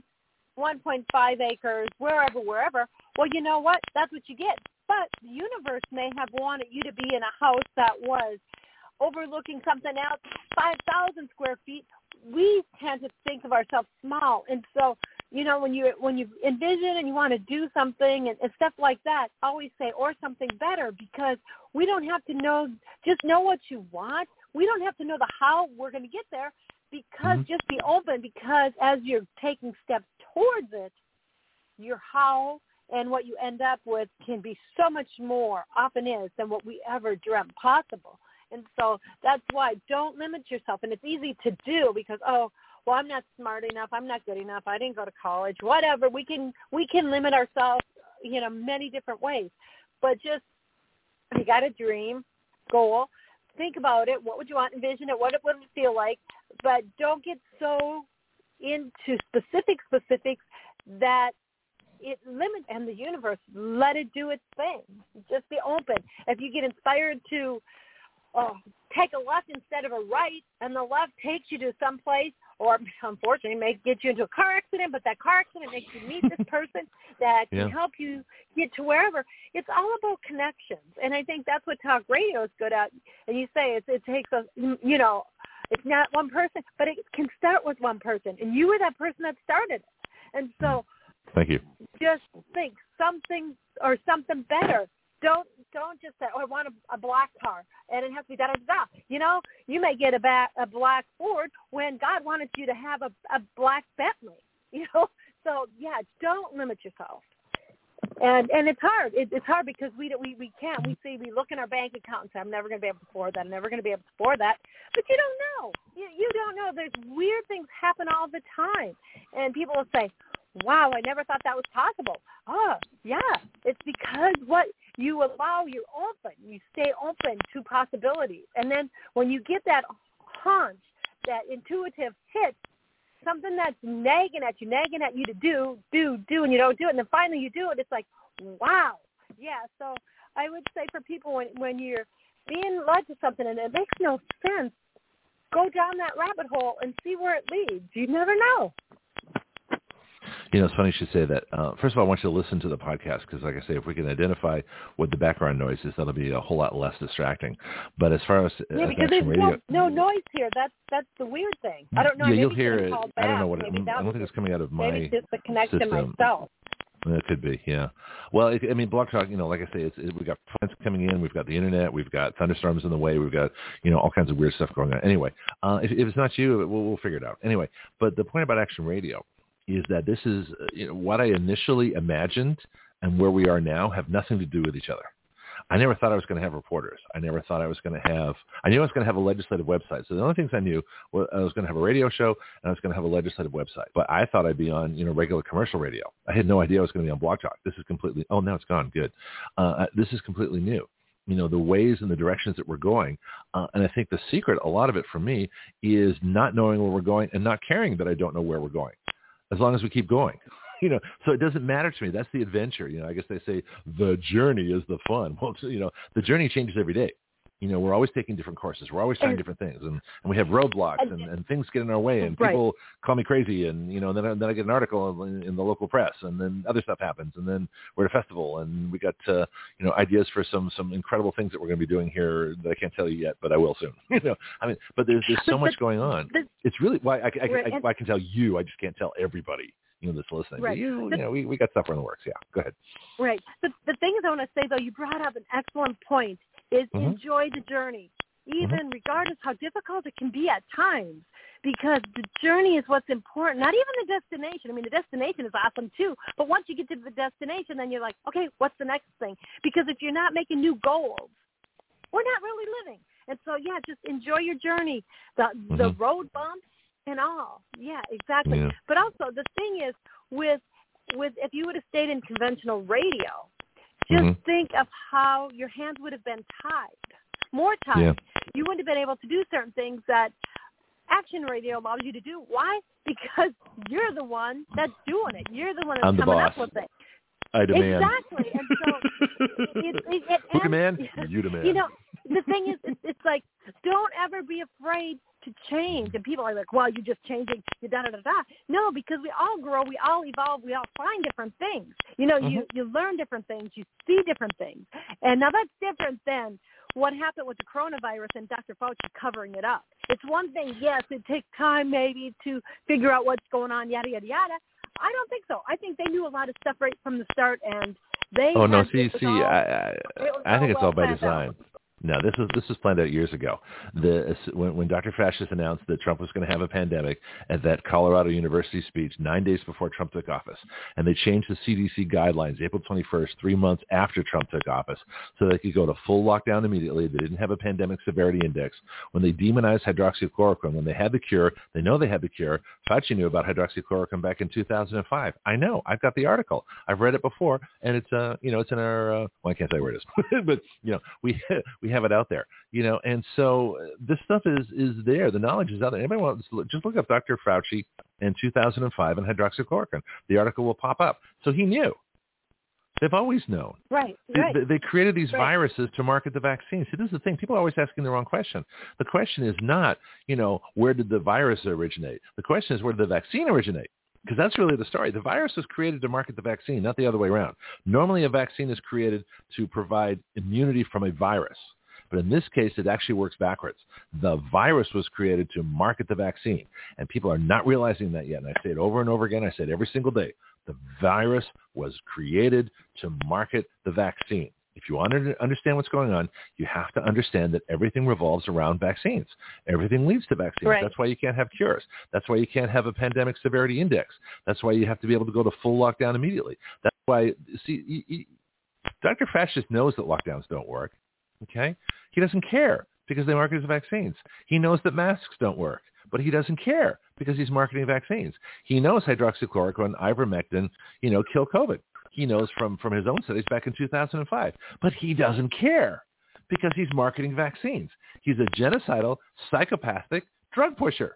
1.5 acres, wherever, well, you know what? That's what you get. But the universe may have wanted you to be in a house that was overlooking something else, 5,000 square feet. We tend to think of ourselves small. And so, you know, when you envision and you want to do something and stuff like that, always say, or something better, because we don't have to know, just know what you want. We don't have to know the how we're going to get there, because just be open, because as you're taking steps towards it, your how and what you end up with can be so much more, often is, than what we ever dreamt possible. And so that's why don't limit yourself. And it's easy to do because, oh, well, I'm not smart enough. I'm not good enough. I didn't go to college. Whatever. We can limit ourselves, you know, many different ways. But just, you got a dream, goal. Think about it. What would you want? Envision it. What would it feel like? But don't get so into specifics that it limits, and the universe, let it do its thing. Just be open. If you get inspired to take a left instead of a right, and the left takes you to some place, or unfortunately may get you into a car accident, but that car accident makes you meet this person that can help you get to wherever. It's all about connections, and I think that's what talk radio is good at. And you say it takes us, you know, it's not one person, but it can start with one person, and you were that person that started it. And so, thank you. Just think something or something better. Don't just say, oh, I want a black car, and it has to be da-da-da. You know, you may get a black Ford when God wanted you to have a black Bentley, you know. So, yeah, don't limit yourself. And it's hard. It's hard because we can't. We look in our bank account and say, I'm never going to be able to afford that. I'm never going to be able to afford that. But you don't know. You don't know. There's weird things happen all the time. And people will say, wow, I never thought that was possible. Oh, yeah. It's because what you allow, you're open. You stay open to possibilities. And then when you get that hunch, that intuitive hit, something that's nagging at you to do, and you don't do it, and then finally you do it, it's like, wow. Yeah, so I would say for people, when you're being led to something and it makes no sense, go down that rabbit hole and see where it leads. You never know. You know, it's funny you should say that. First of all, I want you to listen to the podcast because, like I say, if we can identify what the background noise is, that'll be a whole lot less distracting. But as far as because there's radio, no noise here. That's the weird thing. I don't know. Yeah, you'll hear it. I don't know what. I don't think it's coming out of my maybe it's just the connection system. myself. It could be, yeah. Well, I mean, Blog Talk, you know, like I say, we've got friends coming in, we've got the internet, we've got thunderstorms in the way, we've got, you know, all kinds of weird stuff going on. Anyway, if it's not you, we'll figure it out. Anyway, but the point about Action Radio is that this is, you know, what I initially imagined and where we are now have nothing to do with each other. I never thought I was going to have reporters. I never thought I was going to have, I knew I was going to have a legislative website. So the only things I knew were I was going to have a radio show and I was going to have a legislative website. But I thought I'd be on, regular commercial radio. I had no idea I was going to be on Blog Talk. This is completely, oh, now it's gone. Good. This is completely new. The ways and the directions that we're going. And I think the secret, a lot of it for me, is not knowing where we're going and not caring that I don't know where we're going, as long as we keep going. So it doesn't matter to me. That's the adventure. I guess they say the journey is the fun. Well, the journey changes every day. We're always taking different courses. We're always trying different things. And we have roadblocks and things get in our way and people call me crazy. And, then I get an article in the local press and then other stuff happens. And then we're at a festival and we got, ideas for some incredible things that we're going to be doing here that I can't tell you yet, but I will soon. But there's so much going on. It's really why I can tell you, I just can't tell everybody. That's listening. But we got stuff in the works. Yeah, go ahead. Right. But the thing is, I want to say, though, you brought up an excellent point, is enjoy the journey, even regardless how difficult it can be at times, because the journey is what's important, not even the destination. I mean, the destination is awesome, too. But once you get to the destination, then you're like, okay, what's the next thing? Because if you're not making new goals, we're not really living. And so, yeah, just enjoy your journey, the road bumps, and all. Yeah, exactly. Yeah. But also the thing is with if you would have stayed in conventional radio, just think of how your hands would have been tied, more tied. Yeah. You wouldn't have been able to do certain things that action radio allows you to do. Why? Because you're the one that's doing it. You're the one that's coming up with it. I demand. Exactly. And so who demand? You demand. The thing is, it's like, don't ever be afraid to change. And people are like, well, you're just changing, da-da-da-da. No, because we all grow, we all evolve, we all find different things. You learn different things, you see different things. And now that's different than what happened with the coronavirus and Dr. Fauci covering it up. It's one thing, yes, it takes time maybe to figure out what's going on, yada, yada, yada. I don't think so. I think they knew a lot of stuff right from the start, and they. Oh no! See, I think it's all by design. No, this was planned out years ago. When Dr. Fascist announced that Trump was going to have a pandemic at that Colorado University speech 9 days before Trump took office, and they changed the CDC guidelines April 21st, 3 months after Trump took office, so they could go to full lockdown immediately. They didn't have a pandemic severity index. When they demonized hydroxychloroquine, when they had the cure, they know they had the cure. Fauci knew about hydroxychloroquine back in 2005. I know. I've got the article. I've read it before, and it's it's in our. Well, I can't say where it is, but we have it out there, and so this stuff is there. The knowledge is out there. Anybody wants to just look up Dr. Fauci in 2005 and hydroxychloroquine. The article will pop up. So he knew. They've always known. Right. They created these viruses to market the vaccine. See, this is the thing. People are always asking the wrong question. The question is not, where did the virus originate? The question is, where did the vaccine originate? Because that's really the story. The virus was created to market the vaccine, not the other way around. Normally, a vaccine is created to provide immunity from a virus. But in this case, it actually works backwards. The virus was created to market the vaccine, and people are not realizing that yet. And I say it over and over again. I say it every single day. The virus was created to market the vaccine. If you want to understand what's going on, you have to understand that everything revolves around vaccines. Everything leads to vaccines. Right. That's why you can't have cures. That's why you can't have a pandemic severity index. That's why you have to be able to go to full lockdown immediately. That's why, Dr. Fascist knows that lockdowns don't work. Okay? He doesn't care because they market his vaccines. He knows that masks don't work, but he doesn't care because he's marketing vaccines. He knows hydroxychloroquine, ivermectin, kill COVID. He knows from his own studies back in 2005, but he doesn't care because he's marketing vaccines. He's a genocidal, psychopathic drug pusher.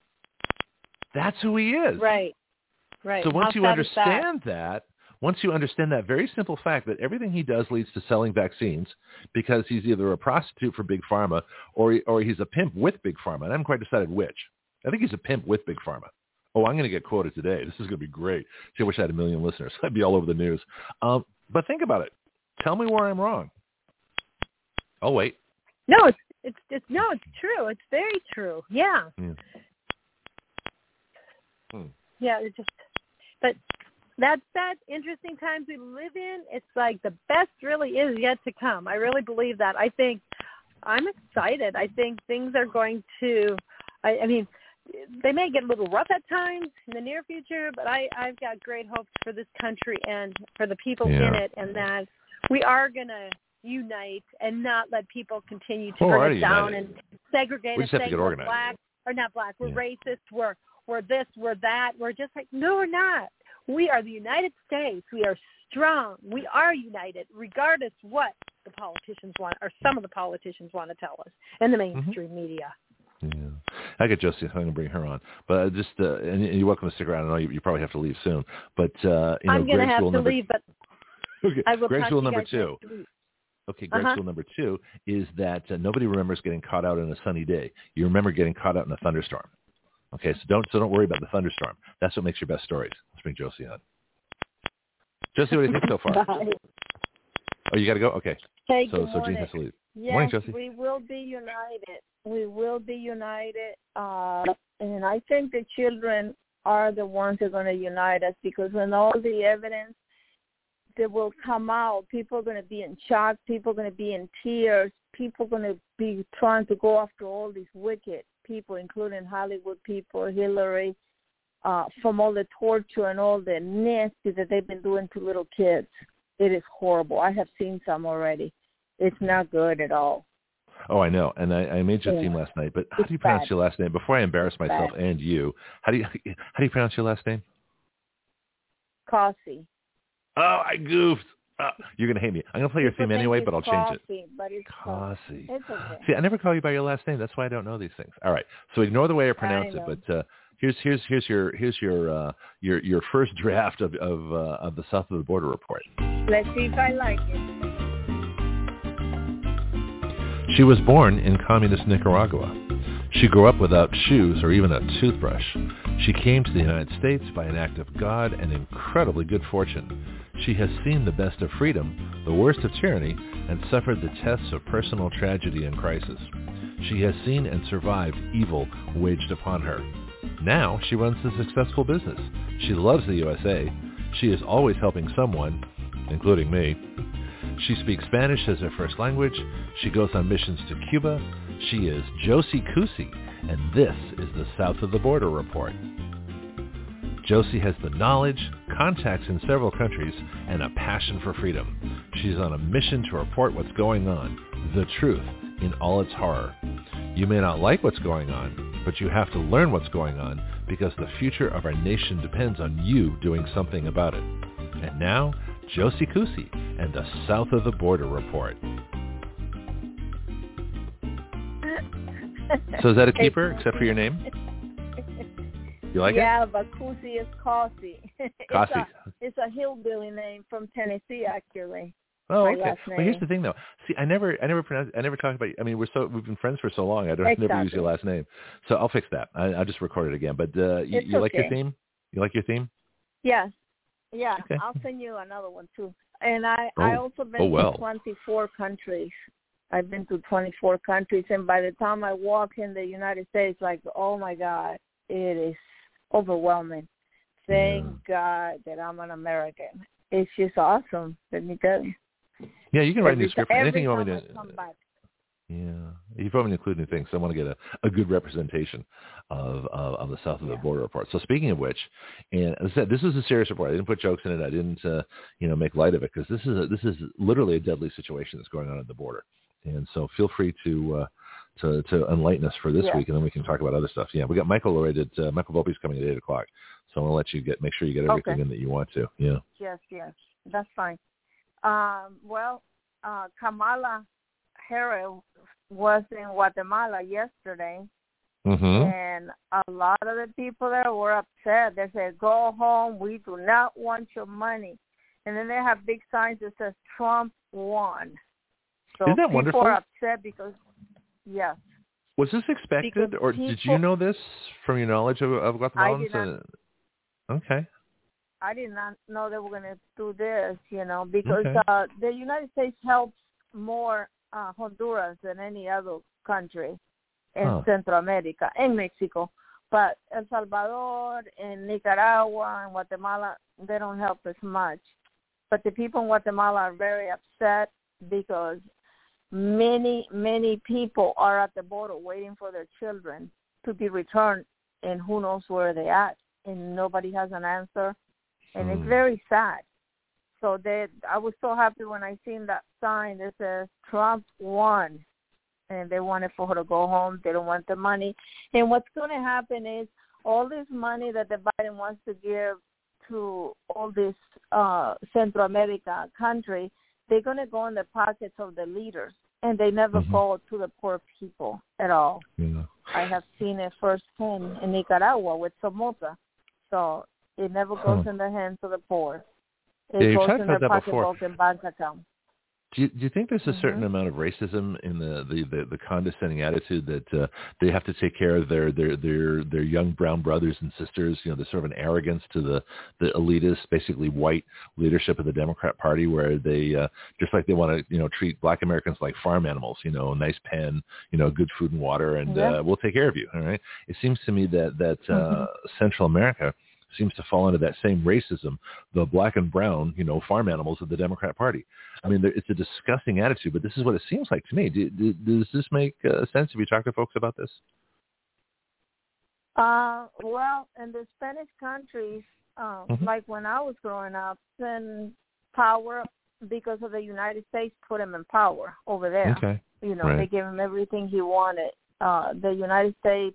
That's who he is. Right. So once you understand that, once you understand that very simple fact that everything he does leads to selling vaccines because he's either a prostitute for Big Pharma or he's a pimp with Big Pharma, and I haven't quite decided which. I think he's a pimp with Big Pharma. Oh, I'm going to get quoted today. This is going to be great. See, I wish I had 1 million listeners. I'd be all over the news. But think about it. Tell me where I'm wrong. Oh, wait. No, it's true. It's very true. Yeah. Yeah, but that's interesting times we live in. It's like the best really is yet to come. I really believe that. I think I'm excited. I think things are going to, I mean, they may get a little rough at times in the near future, but I've got great hopes for this country and for the people in it, and that we are going to, unite and not let people continue to Well, bring us down and segregate we us, just have to saying get we're organized. black or not black, we're racist, we're this, we're that. We're just like, no, we're not. We are the United States. We are strong. We are united, regardless what the politicians want, or some of the politicians want to tell us, and the mainstream media. Yeah, I got Josie. I'm going to bring her on, but just and you're welcome to stick around. I know you probably have to leave soon, but I'm going to have to leave, but okay. I will Greg talk rule to you number guys 2. next week. Okay, Greg's rule number 2 is that nobody remembers getting caught out on a sunny day. You remember getting caught out in a thunderstorm. Okay, so don't worry about the thunderstorm. That's what makes your best stories. Let's bring Josie on. Josie, what do you think so far? Bye. Oh, you got to go? Okay. Hey, so good morning. Jean has to leave. Yes, Morning, Josie. we will be united. We will be united. And I think the children are the ones that are going to unite us, because when all the evidence that will come out, people are going to be in shock. People are going to be in tears. People are going to be trying to go after all these wicked people, including Hollywood people, Hillary, from all the torture and all the nasty that they've been doing to little kids. It is horrible. I have seen some already. It's not good at all. Oh, I know. And I made your team last night. But how do you pronounce your last name? Before I embarrass myself and you, how do you pronounce your last name? Cossey. Oh, I goofed. You're going to hate me. I'm going to play your theme anyway, but I'll change it. But it's Cossey. It's okay. See, I never call you by your last name. That's why I don't know these things. All right. So ignore the way I pronounce it. But here's your first draft of the South of the Border report. Let's see if I like it. She was born in communist Nicaragua. She grew up without shoes or even a toothbrush. She came to the United States by an act of God and incredibly good fortune. She has seen the best of freedom, the worst of tyranny, and suffered the tests of personal tragedy and crisis. She has seen and survived evil waged upon her. Now she runs a successful business. She loves the USA. She is always helping someone, including me. She speaks Spanish as her first language. She goes on missions to Cuba. She is Josie Coucy, and this is the South of the Border Report. Josie has the knowledge, contacts in several countries, and a passion for freedom. She's on a mission to report what's going on, the truth, in all its horror. You may not like what's going on, but you have to learn what's going on, because the future of our nation depends on you doing something about it. And now, Josie Coucy and the South of the Border Report. So is that a keeper, except for your name? You like it? Yeah, but Coucy is Cossey. Cossey. It's a hillbilly name from Tennessee, actually. Oh, okay. Well, here's the thing, though. See, I never talk about. I mean, we've been friends for so long. I never use your last name, so I'll fix that. I'll just record it again. But you like your theme? You like your theme? Yes. Yeah. Okay. I'll send you another one too. And I also been to 24 countries. I've been to 24 countries, and by the time I walk in the United States, like, oh my God, it is overwhelming. Thank God that I'm an American. It's just awesome. Let me tell you. Yeah, you can write a new script. Anything you want me to. Come back. Yeah, you probably include new things. So I want to get a good representation of the South of the Border Report. So speaking of which, and as I said, this is a serious report. I didn't put jokes in it. I didn't make light of it, because this is literally a deadly situation that's going on at the border. And so feel free to enlighten us for this week, and then we can talk about other stuff. Yeah, we got Michael Michael Volpe's coming at 8:00, so I'm gonna let you make sure you get everything in that you want to. Yeah. Yes, that's fine. Kamala Harris was in Guatemala yesterday, and a lot of the people there were upset. They said, "Go home. We do not want your money." And then they have big signs that says Trump won. So isn't that people wonderful? are upset because, yes. Was this expected, or did you know this from your knowledge of Guatemalans? I did not. Okay. I did not know they were going to do this, because the United States helps more Honduras than any other country in Central America and Mexico. But El Salvador and Nicaragua and Guatemala, they don't help as much. But the people in Guatemala are very upset because many, many people are at the border waiting for their children to be returned, and who knows where they're at, and nobody has an answer. And it's very sad. So I was so happy when I seen that sign that says Trump won, and they wanted for her to go home. They don't want the money. And what's going to happen is all this money that the Biden wants to give to all these Central America countries, they're going to go in the pockets of the leaders, and they never go to the poor people at all. Yeah. I have seen it firsthand in Nicaragua with Somoza. So it never goes in the hands of the poor. It goes in their pocketbook and bank account. Do you think there's a certain amount of racism in the condescending attitude that they have to take care of their young brown brothers and sisters? You know, there's sort of an arrogance to the elitist, basically white leadership of the Democrat Party, where they just like they want to treat Black Americans like farm animals. You know, a nice pen, good food and water, and we'll take care of you. All right. It seems to me that Central America seems to fall into that same racism, the black and brown, farm animals of the Democrat Party. I mean, it's a disgusting attitude, but this is what it seems like to me. Does this make sense? Have you talked to folks about this? Well, in the Spanish countries, like when I was growing up, then power, because of the United States, put him in power over there. Okay. They gave him everything he wanted. The United States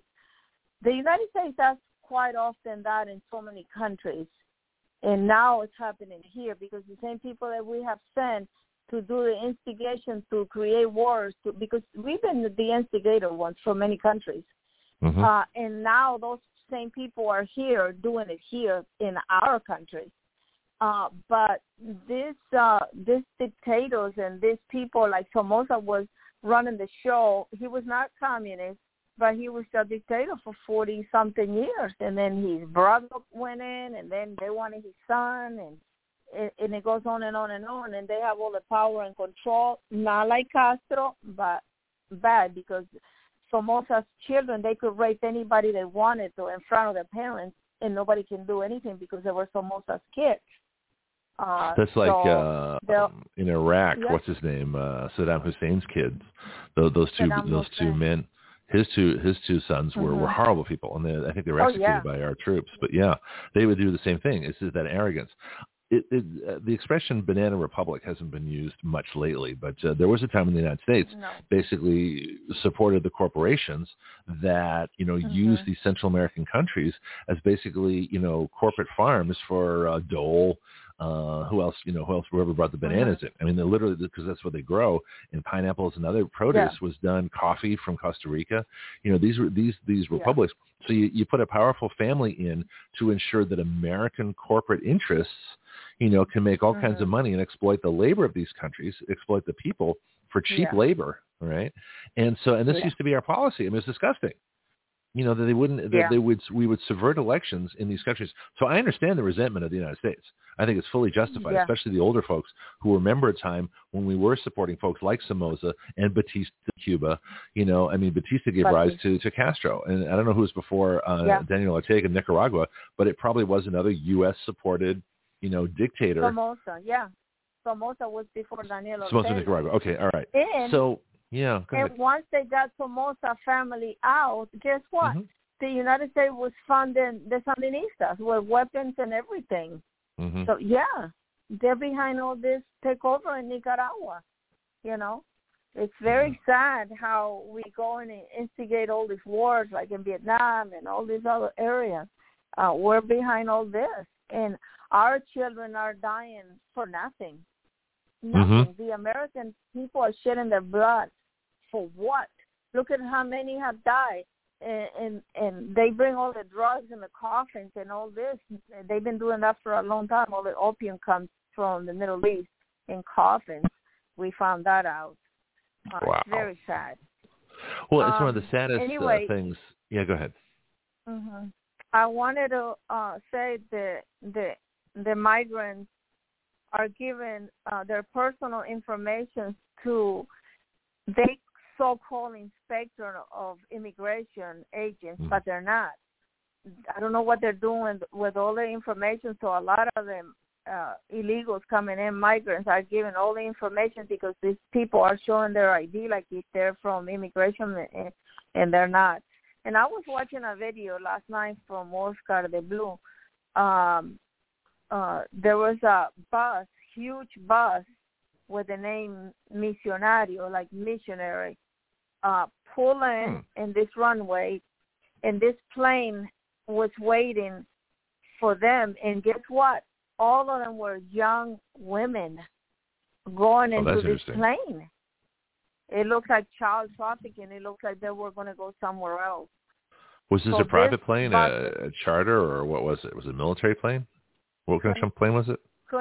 has quite often that in so many countries. And now it's happening here because the same people that we have sent to do the instigation to create wars, because we've been the instigator ones for many countries. And now those same people are here doing it here in our country. But these dictators and these people, like Somoza was running the show, he was not communist, but he was a dictator for 40-something years. And then his brother went in, and then they wanted his son, and it goes on and on and on. And they have all the power and control, not like Castro, but bad, because Somoza's children, they could rape anybody they wanted to in front of their parents, and nobody can do anything because they were Somoza's kids. That's like in Iraq, what's his name? Saddam Hussein's kids. Those two men. His two sons were horrible people, and I think they were executed by our troops. But yeah, they would do the same thing. It's that arrogance. The expression "banana republic" hasn't been used much lately, but there was a time in the United States basically supported the corporations that use these Central American countries as basically corporate farms for Dole. Who else? Whoever brought the bananas in. I mean, they literally, because that's what they grow. And pineapples and other produce was done. Coffee from Costa Rica. These republics. So you put a powerful family in to ensure that American corporate interests, can make all kinds of money and exploit the labor of these countries, exploit the people for cheap labor, right? And this used to be our policy. I mean, it's disgusting. That they wouldn't, that we would subvert elections in these countries. So I understand the resentment of the United States. I think it's fully justified, especially the older folks who remember a time when we were supporting folks like Somoza and Batista in Cuba. Batista gave rise to Castro. And I don't know who was before Daniel Ortega in Nicaragua, but it probably was another U.S.-supported, dictator. Somoza, Somoza was before Daniel Ortega. Somoza in Nicaragua. Okay, all right. Yeah, go ahead. And once they got Somoza family out, guess what? The United States was funding the Sandinistas with weapons and everything. So, they're behind all this takeover in Nicaragua. It's very sad how we go and instigate all these wars, like in Vietnam and all these other areas. We're behind all this. And our children are dying for nothing. The American people are shedding their blood. For what? Look at how many have died, and they bring all the drugs in the coffins and all this. They've been doing that for a long time. All the opium comes from the Middle East in coffins. We found that out. Wow. It's very sad. Well, it's one of the saddest things. Yeah, go ahead. I wanted to say the migrants are given their personal information to they so-called inspector of immigration agents, but they're not. I don't know what they're doing with all the information. So a lot of them illegals coming in, migrants, are given all the information because these people are showing their ID like if they're from immigration, and they're not. And I was watching a video last night from Oscar de Blue. There was a bus huge bus with the name Misionario, like missionary, pull in this runway, and this plane was waiting for them. And guess what? All of them were young women going into this plane. It looked like child trafficking. It looked like they were going to go somewhere else. Was this a private plane, a charter, or what was it? Was it a military plane? What kind of plane was it?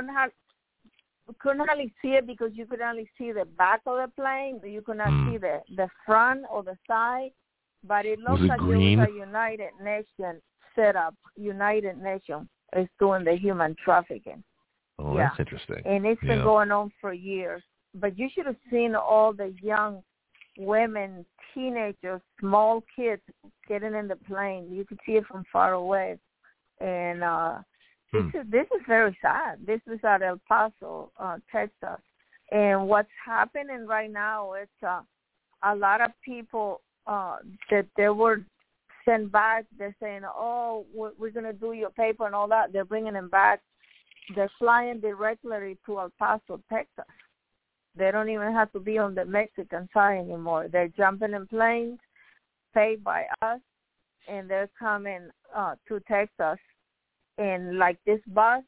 Couldn't hardly see it because you could only see the back of the plane. You could not see the front or the side. But it looked like green? It was a United Nations setup. United Nations is doing the human trafficking. Oh, that's interesting. And it's been going on for years. But you should have seen all the young women, teenagers, small kids getting in the plane. You could see it from far away. And this is very sad. This is at El Paso, Texas. And what's happening right now is a lot of people that they were sent back. They're saying, oh, we're going to do your paper and all that. They're bringing them back. They're flying directly to El Paso, Texas. They don't even have to be on the Mexican side anymore. They're jumping in planes paid by us, and they're coming to Texas. And like this bus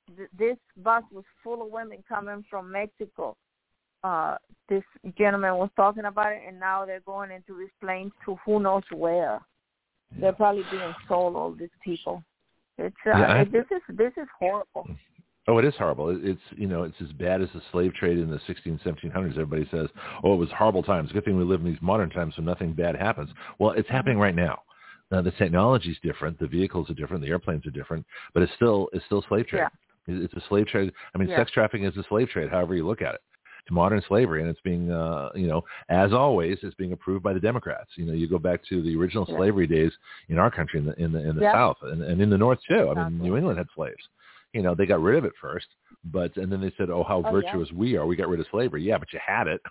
was full of women coming from Mexico. This gentleman was talking about it, and now they're going into these planes to who knows where. They're probably being sold, all these people. It's this is horrible. Oh, it is horrible. It's as bad as the slave trade in the 1700s. Everybody says, oh, it was horrible times. Good thing we live in these modern times so nothing bad happens. Well, it's happening right now. The technology is different. The vehicles are different. The airplanes are different. But it's still slave trade. Yeah. It's a slave trade. I mean, sex trafficking is a slave trade, however you look at it. It's modern slavery, and it's being, as always, it's being approved by the Democrats. You go back to the original slavery days in our country, in the South, and in the North too. I mean, New England had slaves. They got rid of it first, and then they said, "Oh, how virtuous we are! We got rid of slavery." Yeah, but you had it.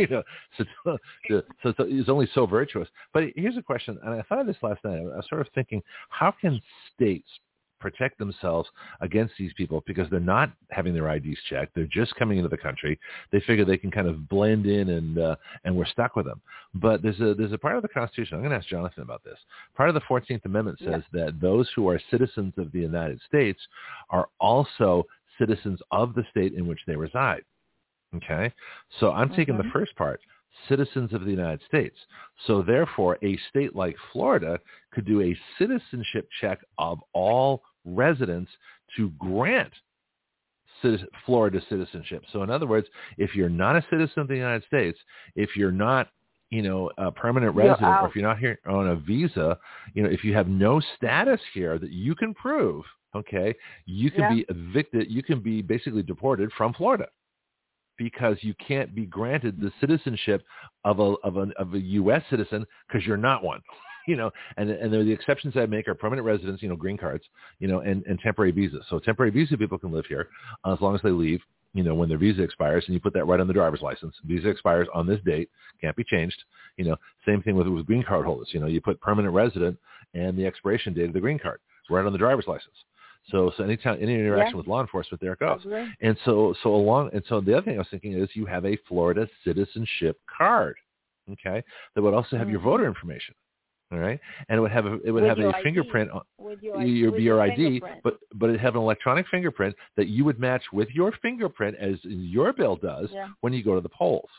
So it's only so virtuous. But here's a question, and I thought of this last night. I was sort of thinking, how can states protect themselves against these people because they're not having their IDs checked? They're just coming into the country. They figure they can kind of blend in, and we're stuck with them. But there's a part of the Constitution. I'm going to ask Jonathan about this. Part of the 14th Amendment says that those who are citizens of the United States are also citizens of the state in which they reside. Okay? So I'm taking the first part, citizens of the United States. So therefore, a state like Florida could do a citizenship check of all residents to grant Florida citizenship. So in other words, if you're not a citizen of the United States, if you're not a permanent resident, or if you're not here on a visa, if you have no status here that you can prove, okay, you can be evicted. You can be basically deported from Florida because you can't be granted the citizenship of a U.S. citizen because you're not one. And the exceptions I make are permanent residents, green cards, and temporary visas. So temporary visa people can live here as long as they leave, when their visa expires, and you put that right on the driver's license. Visa expires on this date, can't be changed. Same thing with green card holders. You put permanent resident and the expiration date of the green card right on the driver's license. So anytime any interaction with law enforcement, there it goes. And so the other thing I was thinking is you have a Florida citizenship card, okay, that would also have your voter information. All right, and it would have a fingerprint on your ID, but it'd have an electronic fingerprint that you would match with your fingerprint as your bill does when you go to the polls.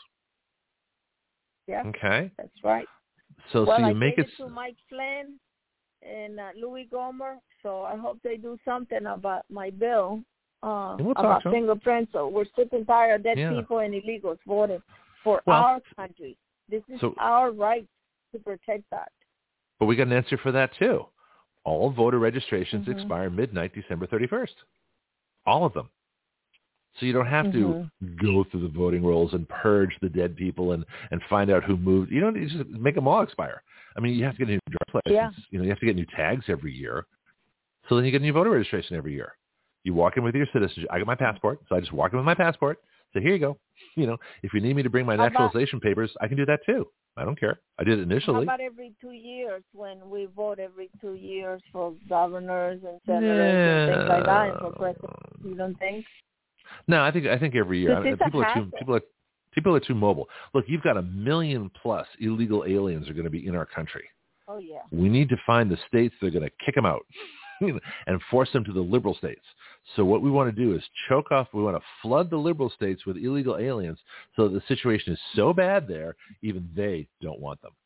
Yeah. Okay. That's right. So you make it to Mike Flynn and Louis Gohmert. So I hope they do something about my bill about fingerprints. So we're sick and tired of dead people and illegals voting for our country. This is our right to protect that. But we got an answer for that too. All voter registrations expire midnight, December 31st. All of them. So you don't have to go through the voting rolls and purge the dead people and find out who moved. You don't need to just make them all expire. I mean, you have to get a new driver's license. You have to get new tags every year. So then you get a new voter registration every year. You walk in with your citizenship. I got my passport, so I just walk in with my passport. So here you go. If you need me to bring my naturalization papers, I can do that too. I don't care. I did it initially. How about every 2 years when we vote every 2 years for governors and senators and things like that and for president? You don't think? No, I think every year people are too mobile. Look, you've got 1 million plus illegal aliens are going to be in our country. Oh yeah. We need to find the states that are going to kick them out and force them to the liberal states. So what we want to do is we want to flood the liberal states with illegal aliens so that the situation is so bad there, even they don't want them.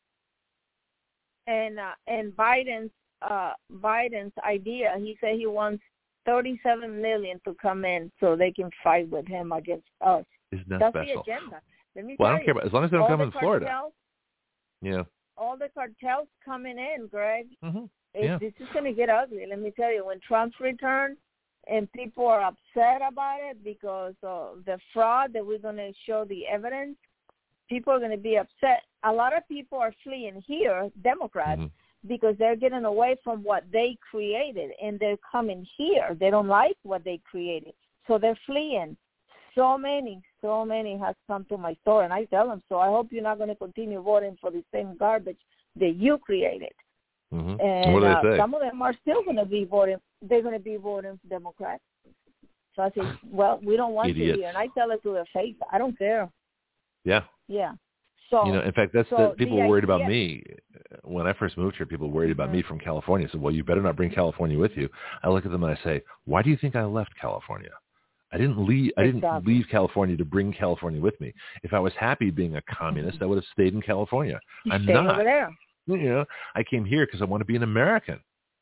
And Biden's idea, he said he wants 37 million to come in so they can fight with him against us. Isn't that That's special? the agenda. Let me Well, I tell don't care about, as long as they don't come in Florida. Yeah. All the cartels coming in, Greg. Mm-hmm. This is going to get ugly. Let me tell you, when Trump's return and people are upset about it because of the fraud that we're going to show the evidence, people are going to be upset. A lot of people are fleeing here, Democrats, because they're getting away from what they created, and they're coming here. They don't like what they created, so they're fleeing. So many has come to my store, and I tell them, so I hope you're not going to continue voting for the same garbage that you created. Mm-hmm. And what do they say? some of them are still going to be voting. They're going to be voting Democrat. So I say, well, we don't want you here, and I tell it to their face. I don't care. Yeah. Yeah. So in fact, people were worried about me when I first moved here. People worried about me from California. Said, "Well, you better not bring California with you." I look at them and I say, "Why do you think I left California? I didn't leave. I didn't leave California to bring California with me. If I was happy being a communist, I would have stayed in California. I'm not. Over there. I came here because I want to be an American.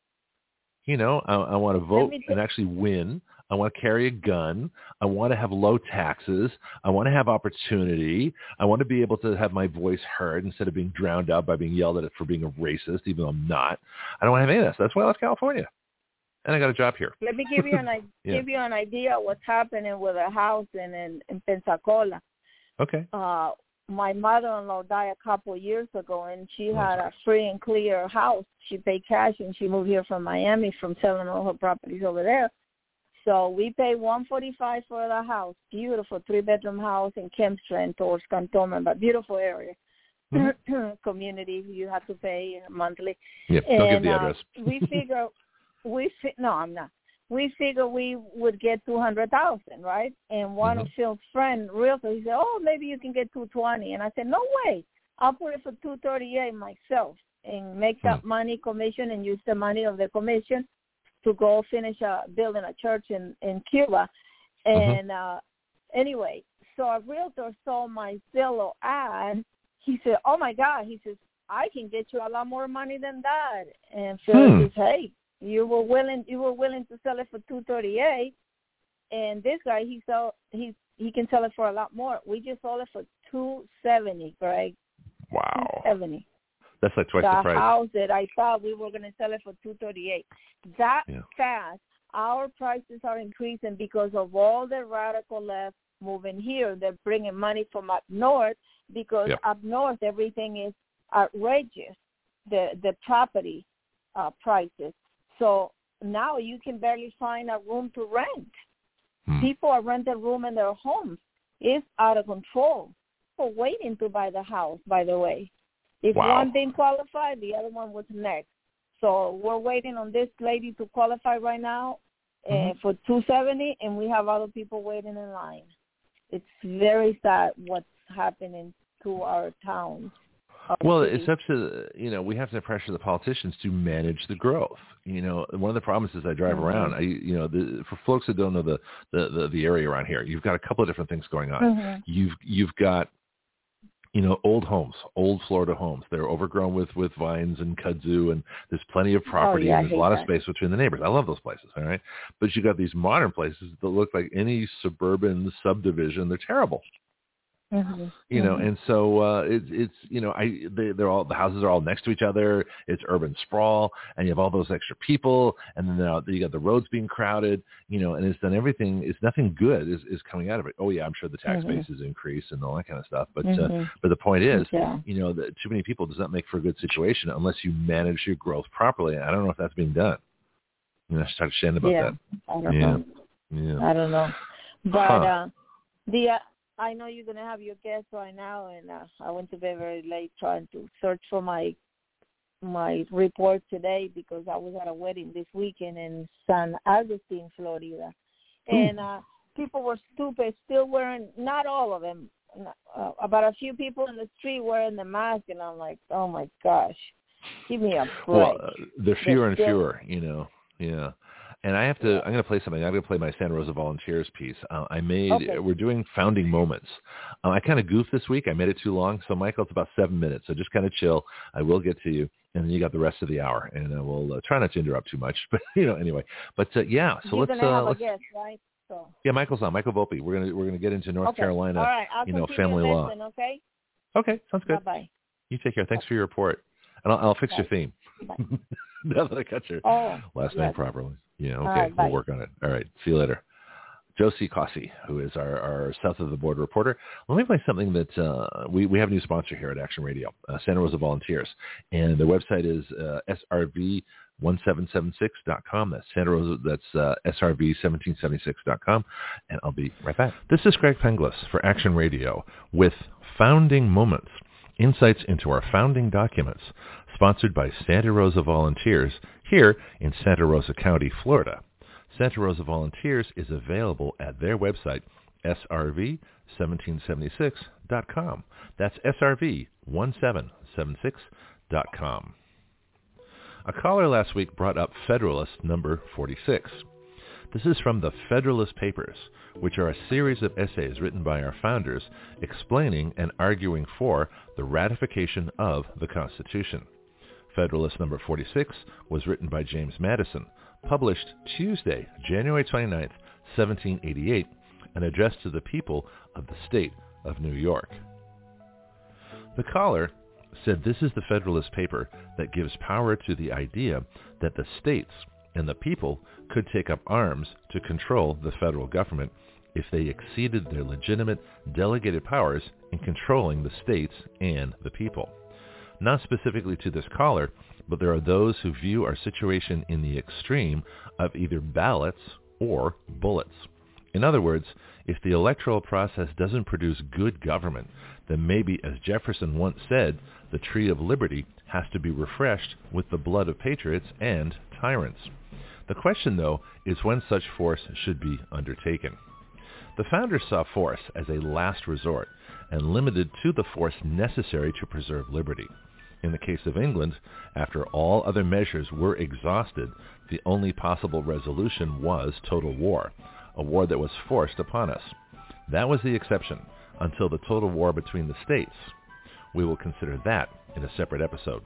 I want to vote and actually win. I want to carry a gun. I want to have low taxes. I want to have opportunity. I want to be able to have my voice heard instead of being drowned out by being yelled at for being a racist, even though I'm not. I don't want to have any of this. That's why I left California. And I got a job here. Let me give you an idea of what's happening with a house in Pensacola. Okay. My mother-in-law died a couple of years ago, and she had a free and clear house. She paid cash, and she moved here from Miami from selling all her properties over there. So we paid $145 for the house. Beautiful 3-bedroom house in Kempston towards Cantonment, but beautiful area. Community, you have to pay monthly. Yeah, don't give the address. No, I'm not. We figure we would get $200,000, right? And one of Phil's friend, realtor, he said, "Oh, maybe you can get $220," and I said, "No way! I'll put it for $238 myself and make that money commission and use the money of the commission to go finish building a church in Cuba." And anyway, so a realtor saw my Zillow ad. He said, "Oh my God!" He says, "I can get you a lot more money than that." And Phil says, "Hey, you were willing to sell it for $238, and this guy he can sell it for a lot more. We just sold it for $270, Greg. Wow. $270. That's like twice the price. The house that I thought we were going to sell it for $238. That fast, our prices are increasing because of all the radical left moving here. They're bringing money from up north because up north everything is outrageous, the property prices. So now you can barely find a room to rent. People are renting a room in their homes. It's out of control. People waiting to buy the house, by the way. If one didn't qualify, the other one was next. So we're waiting on this lady to qualify right now for $270, and we have other people waiting in line. It's very sad what's happening to our towns. Well, it's up to, we have to pressure the politicians to manage the growth. One of the problems is I drive around, for folks that don't know the area around here, you've got a couple of different things going on. You've got, old homes, old Florida homes. They're overgrown with vines and kudzu, and there's plenty of property, and there's a lot of space between the neighbors. I love those places, all right? But you got these modern places that look like any suburban subdivision. They're terrible. And so they're all, the houses are all next to each other. It's urban sprawl, and you have all those extra people, and then you got the roads being crowded, and it's done everything. It's nothing good is coming out of it. Oh yeah, I'm sure the tax base is increased and all that kind of stuff. But the point is, that too many people does not make for a good situation unless you manage your growth properly. I don't know if that's being done. I should talk to Shannon about that. I don't know. But I know you're going to have your guest right now, and I went to bed very late trying to search for my report today because I was at a wedding this weekend in San Agustin, Florida. And people were stupid, still wearing, not all of them, about a few people in the street wearing the mask, and I'm like, oh my gosh, give me a break. Well, they're fewer and fewer, yeah. And I'm going to play something. I'm going to play my Santa Rosa Volunteers piece. We're doing Founding Moments. I kind of goofed this week. I made it too long. So, Michael, it's about 7 minutes. So just kind of chill. I will get to you. And then you got the rest of the hour. And we'll try not to interrupt too much. But, anyway. But, yeah. So You're going to have a guest, right? So. Yeah, Michael's on. Michael Volpe. We're going to get into North Carolina, all right. I'll family law. Okay? Okay. Sounds good. Bye-bye. You take care. Thanks for your report. And I'll fix your theme. Bye. Now that I got your last name properly. Yeah, okay. Right, we'll work on it. All right. See you later. Josie Cossey, who is our south of the border reporter. Let me play something that we have a new sponsor here at Action Radio, Santa Rosa Volunteers. And their website is SRV1776.com. That's Santa Rosa. That's SRV1776.com. And I'll be right back. This is Greg Penglis for Action Radio with Founding Moments, insights into our founding documents, sponsored by Santa Rosa Volunteers here in Santa Rosa County, Florida. Santa Rosa Volunteers is available at their website, SRV1776.com. That's SRV1776.com. A caller last week brought up Federalist number 46. This is from the Federalist Papers, which are a series of essays written by our founders explaining and arguing for the ratification of the Constitution. Federalist number 46 was written by James Madison, published Tuesday, January 29th, 1788, and addressed to the people of the state of New York. The caller said this is the Federalist paper that gives power to the idea that the states and the people could take up arms to control the federal government if they exceeded their legitimate delegated powers in controlling the states and the people. Not specifically to this caller, but there are those who view our situation in the extreme of either ballots or bullets. In other words, if the electoral process doesn't produce good government, then maybe, as Jefferson once said, the tree of liberty has to be refreshed with the blood of patriots and tyrants. The question, though, is when such force should be undertaken. The founders saw force as a last resort and limited to the force necessary to preserve liberty. In the case of England, after all other measures were exhausted, the only possible resolution was total war, a war that was forced upon us. That was the exception until the total war between the states. We will consider that in a separate episode.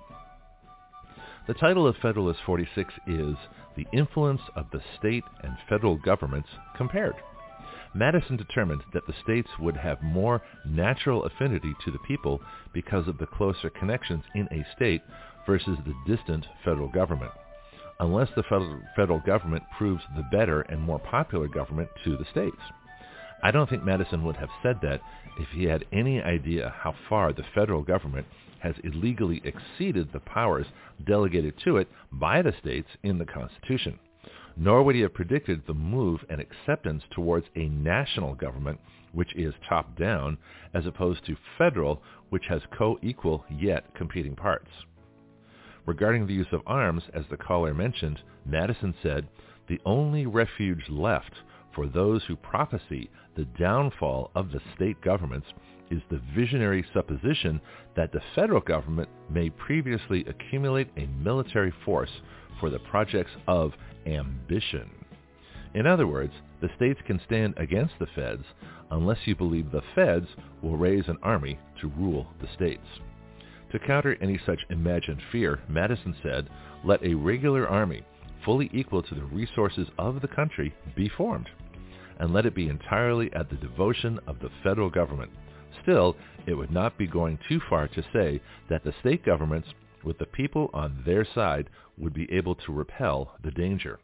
The title of Federalist 46 is The Influence of the State and Federal Governments Compared. Madison determined that the states would have more natural affinity to the people because of the closer connections in a state versus the distant federal government, unless the federal government proves the better and more popular government to the states. I don't think Madison would have said that if he had any idea how far the federal government has illegally exceeded the powers delegated to it by the states in the Constitution. Nor would he have predicted the move and acceptance towards a national government, which is top-down, as opposed to federal, which has co-equal yet competing parts. Regarding the use of arms, as the caller mentioned, Madison said, the only refuge left for those who prophesy the downfall of the state governments is the visionary supposition that the federal government may previously accumulate a military force for the projects of ambition. In other words, the states can stand against the feds unless you believe the feds will raise an army to rule the states. To counter any such imagined fear, Madison said, let a regular army, fully equal to the resources of the country, be formed, and let it be entirely at the devotion of the federal government. Still, it would not be going too far to say that the state governments, with the people on their side, would be able to repel the danger.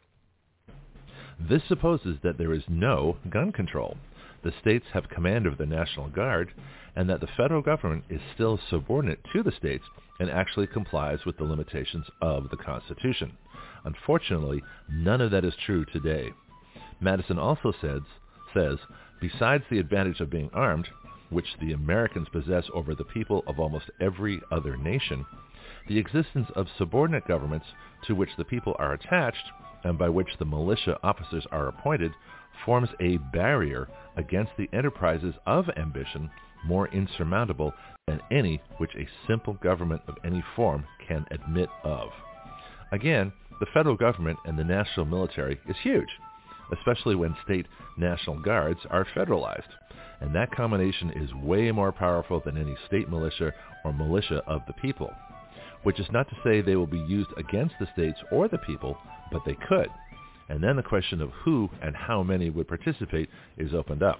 This supposes that there is no gun control. The states have command of the National Guard, and that the federal government is still subordinate to the states and actually complies with the limitations of the Constitution. Unfortunately, none of that is true today. Madison also says, besides the advantage of being armed, which the Americans possess over the people of almost every other nation, The existence of subordinate governments to which the people are attached and by which the militia officers are appointed forms a barrier against the enterprises of ambition more insurmountable than any which a simple government of any form can admit of. Again, the federal government and the national military is huge, especially when state National Guards are federalized. And that combination is way more powerful than any state militia or militia of the people, which is not to say they will be used against the states or the people, but they could. And then the question of who and how many would participate is opened up.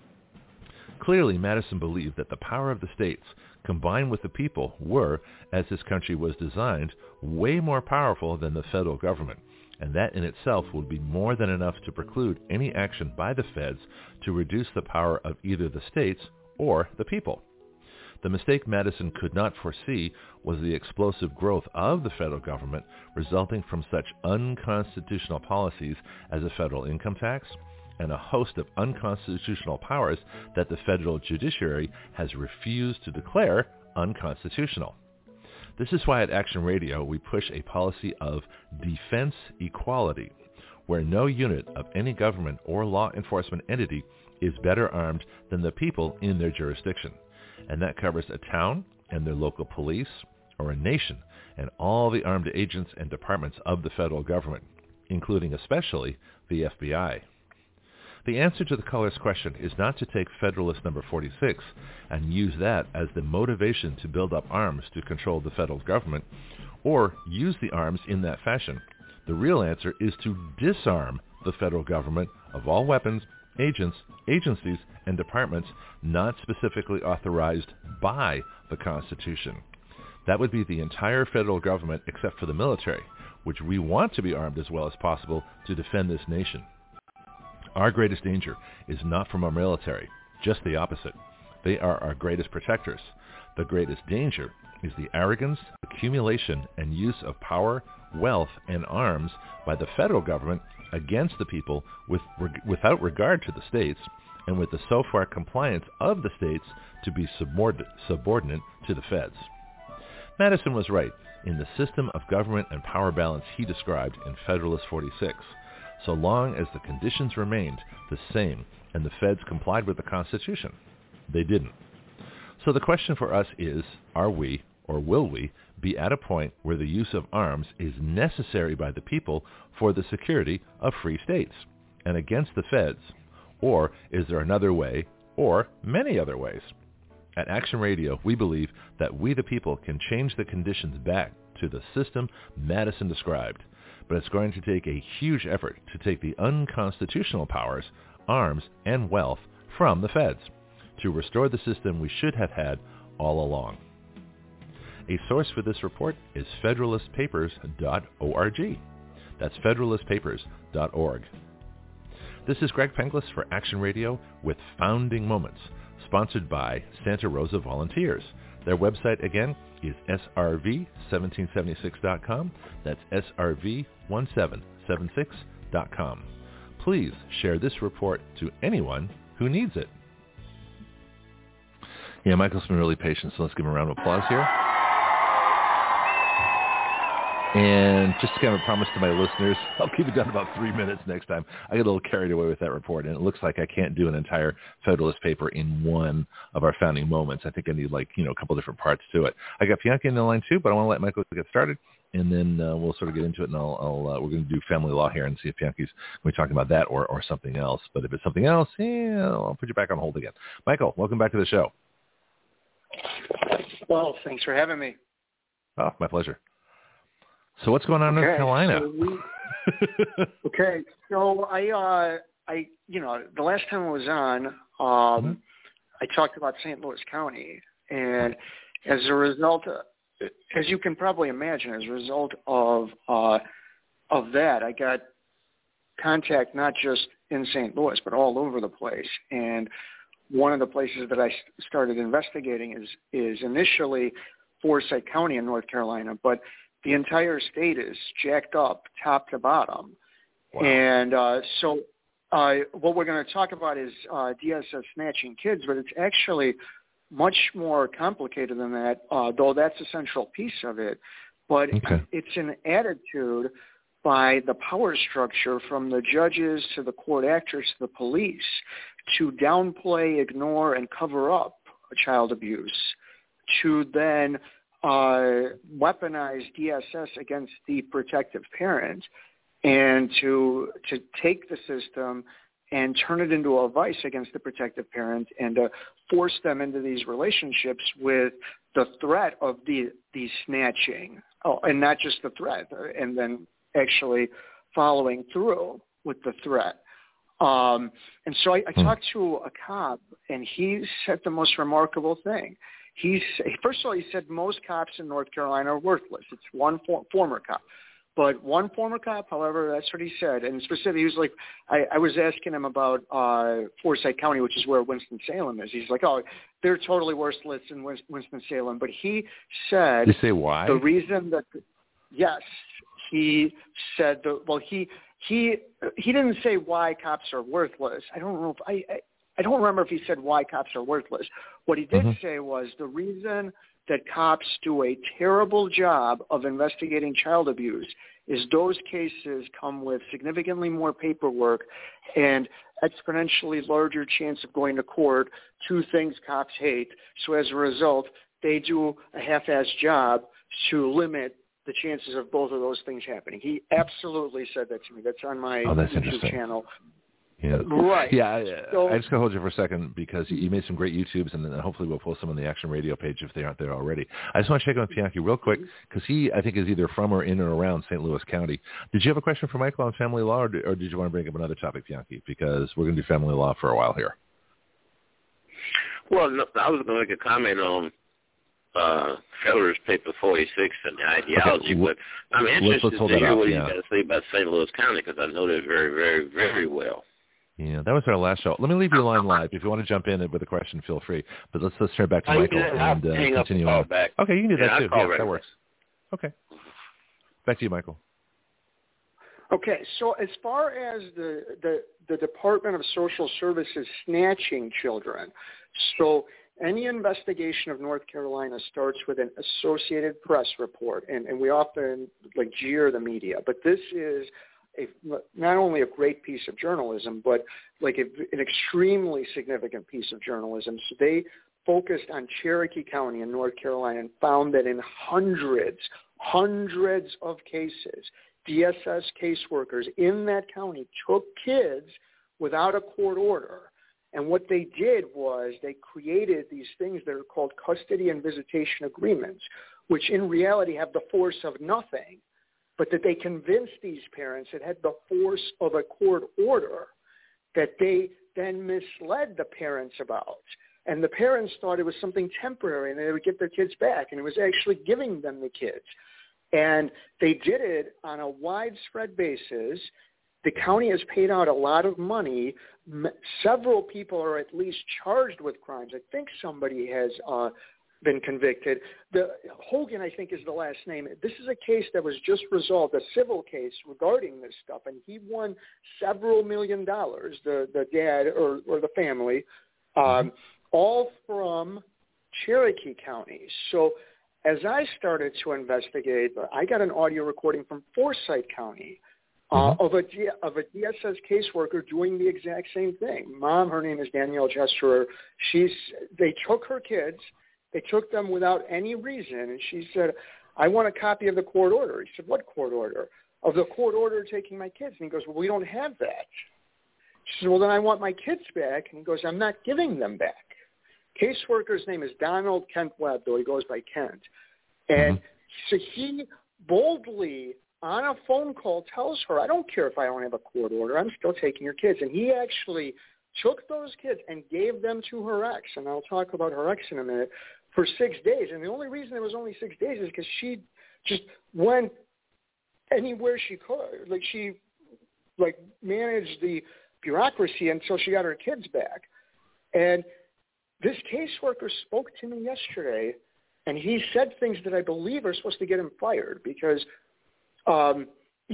Clearly, Madison believed that the power of the states, combined with the people, were, as this country was designed, way more powerful than the federal government, and that in itself would be more than enough to preclude any action by the feds to reduce the power of either the states or the people. The mistake Madison could not foresee was the explosive growth of the federal government resulting from such unconstitutional policies as a federal income tax and a host of unconstitutional powers that the federal judiciary has refused to declare unconstitutional. This is why at Action Radio we push a policy of defense equality, where no unit of any government or law enforcement entity is better armed than the people in their jurisdiction. And that covers a town and their local police, or a nation and all the armed agents and departments of the federal government, including especially the FBI. The answer to the caller's question is not to take Federalist number 46 and use that as the motivation to build up arms to control the federal government, or use the arms in that fashion. The real answer is to disarm the federal government of all weapons, agents, agencies, and departments not specifically authorized by the Constitution. That would be the entire federal government except for the military, which we want to be armed as well as possible to defend this nation. Our greatest danger is not from our military, just the opposite. They are our greatest protectors. The greatest danger is the arrogance, accumulation, and use of power, wealth, and arms by the federal government against the people without regard to the states, and with the so far compliance of the states to be subordinate to the feds. Madison was right in the system of government and power balance he described in Federalist 46. So long as the conditions remained the same and the feds complied with the Constitution. They didn't. So the question for us is, are we, or will we, be at a point where the use of arms is necessary by the people for the security of free states and against the feds? Or is there another way, or many other ways? At Action Radio, we believe that we the people can change the conditions back to the system Madison described. But it's going to take a huge effort to take the unconstitutional powers, arms, and wealth from the feds to restore the system we should have had all along. A source for this report is federalistpapers.org. That's federalistpapers.org. This is Greg Penglis for Action Radio with Founding Moments, sponsored by Santa Rosa Volunteers. Their website, again, is srv1776.com. That's srv1776.com. Please share this report to anyone who needs it. Yeah, Michael's been really patient, so let's give him a round of applause here. And just to kind of promise to my listeners, I'll keep it down to about 3 minutes next time. I get a little carried away with that report, and it looks like I can't do an entire Federalist paper in one of our founding moments. I think I need a couple different parts to it. I got Bianca in the line too, but I want to let Michael get started, and then we'll sort of get into it, and we're going to do family law here and see if Bianca's going to be talking about that or something else. But if it's something else, I'll put you back on hold again. Michael, welcome back to the show. Well, thanks for having me. Oh, my pleasure. So what's going on in North Carolina? So I the last time I was on, I talked about St. Louis County, and as a result, as you can probably imagine, as a result of that, I got contact not just in St. Louis, but all over the place. And one of the places that I started investigating is initially Forsyth County in North Carolina, but the entire state is jacked up top to bottom. Wow. And so what we're going to talk about is DSS snatching kids, but it's actually much more complicated than that, though that's a central piece of it. But it's an attitude by the power structure from the judges to the court actors to the police to downplay, ignore, and cover up child abuse, to then weaponize DSS against the protective parent, and to take the system and turn it into a vice against the protective parent, and force them into these relationships with the threat of the snatching. Oh, and not just the threat, and then actually following through with the threat. And so I talked to a cop, and he said the most remarkable thing. First of all, he said most cops in North Carolina are worthless. It's one former cop. But one former cop, however, that's what he said. And specifically, he was like, I was asking him about Forsyth County, which is where Winston-Salem is. He's like, oh, they're totally worthless in Winston-Salem. But he said... Did he say why? The reason that... Yes. He said... He didn't say why cops are worthless. I don't know if... I don't remember if he said why cops are worthless. What he did say was the reason that cops do a terrible job of investigating child abuse is those cases come with significantly more paperwork and exponentially larger chance of going to court, two things cops hate. So as a result, they do a half-assed job to limit the chances of both of those things happening. He absolutely said that to me. That's on my YouTube channel. Yeah. Right. Yeah. I just going to hold you for a second because you made some great YouTubes, and then hopefully we'll post some on the Action Radio page if they aren't there already. I just want to check in with Bianchi real quick because he, I think, is either from or in or around St. Louis County. Did you have a question for Michael on family law, or did you want to bring up another topic, Bianchi? Because we're going to do family law for a while here. Well, no, I was going to make a comment on Feller's paper 46 and the ideology, but I'm interested to hear what you got to say about St. Louis County because I know that very, very, very well. Yeah, that was our last show. Let me leave you a line live. If you want to jump in with a question, feel free. But let's turn back to Michael and continue on. Back. Okay, you can do that too. Yeah, that works. Okay. Back to you, Michael. Okay, so as far as the Department of Social Services snatching children, so any investigation of North Carolina starts with an Associated Press report, and we often jeer the media, but this is not only a great piece of journalism, but an extremely significant piece of journalism. So they focused on Cherokee County in North Carolina and found that in hundreds of cases, DSS caseworkers in that county took kids without a court order. And what they did was they created these things that are called custody and visitation agreements, which in reality have the force of nothing, but that they convinced these parents it had the force of a court order that they then misled the parents about. And the parents thought it was something temporary and they would get their kids back, and it was actually giving them the kids. And they did it on a widespread basis. The county has paid out a lot of money. Several people are at least charged with crimes. I think somebody has been convicted. Hogan, I think, is the last name. This is a case that was just resolved, a civil case regarding this stuff, and he won several $1 million, the dad or the family, all from Cherokee County. So as I started to investigate, I got an audio recording from Forsyth County of a DSS caseworker doing the exact same thing. Mom, her name is Danielle Jesserer. They took her kids. They took them without any reason, and she said, I want a copy of the court order. He said, what court order? Of the court order taking my kids. And he goes, well, we don't have that. She said, well, then I want my kids back. And he goes, I'm not giving them back. Caseworker's name is Donald Kent Webb, though he goes by Kent. And so he boldly, on a phone call, tells her, I don't care if I don't have a court order. I'm still taking your kids. And he actually took those kids and gave them to her ex. And I'll talk about her ex in a minute. For 6 days. And the only reason it was only 6 days is because she just went anywhere she could. She managed the bureaucracy until she got her kids back. And this caseworker spoke to me yesterday, and he said things that I believe are supposed to get him fired because I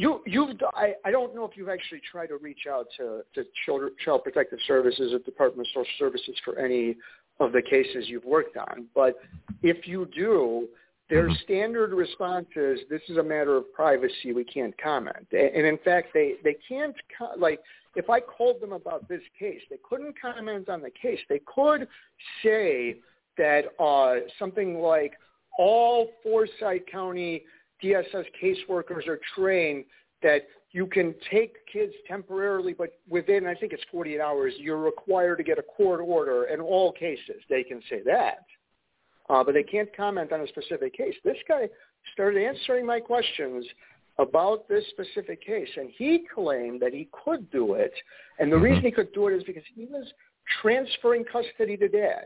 don't know if you've actually tried to reach out to Child Protective Services or Department of Social Services for any of the cases you've worked on. But if you do, their standard response is, this is a matter of privacy, we can't comment. And in fact, they can't, like, if I called them about this case, they couldn't comment on the case. They could say that something like all Forsyth County DSS caseworkers are trained that you can take kids temporarily, but within, I think it's 48 hours, you're required to get a court order in all cases. They can say that. But they can't comment on a specific case. This guy started answering my questions about this specific case, and he claimed that he could do it, and the reason he could do it is because he was transferring custody to Dad.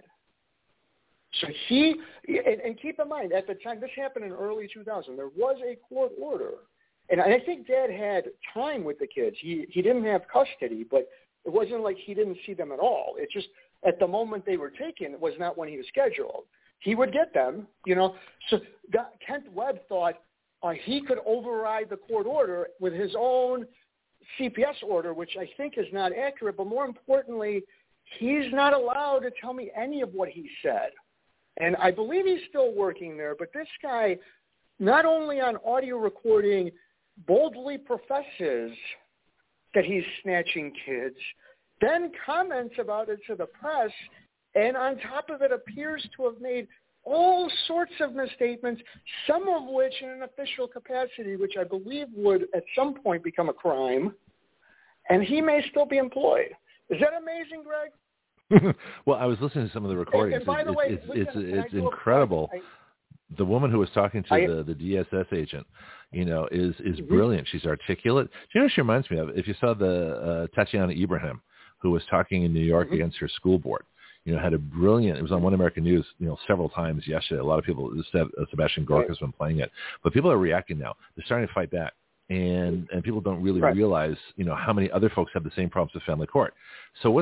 So he, and keep in mind, at the time, this happened in early 2000, there was a court order, and I think Dad had time with the kids. He didn't have custody, but it wasn't like he didn't see them at all. It just, at the moment they were taken, it was not when he was scheduled. He would get them, you know. So Kent Webb thought he could override the court order with his own CPS order, which I think is not accurate. But more importantly, he's not allowed to tell me any of what he said. And I believe he's still working there. But this guy, not only on audio recording, boldly professes that he's snatching kids, then comments about it to the press, and on top of it appears to have made all sorts of misstatements, some of which in an official capacity, which I believe would at some point become a crime, and he may still be employed. Is that amazing, Greg? Well, I was listening to some of the recordings. And by the way, it's incredible. The woman who was talking to the DSS agent, you know, is brilliant. She's articulate. Do you know what she reminds me of? If you saw the Tatiana Ibrahim, who was talking in New York against her school board, you know, had a brilliant, it was on One American News, you know, several times yesterday. A lot of people, Sebastian Gorka has been playing it, but people are reacting now. They're starting to fight back. And people don't really realize, you know, how many other folks have the same problems with family court. So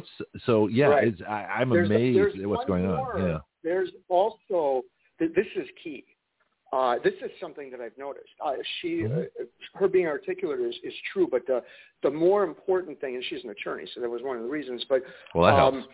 I'm amazed at what's going on. Yeah. There's also, this is key. This is something that I've noticed. Her being articulate is true, but the more important thing, and she's an attorney, so that was one of the reasons. But well, that helps.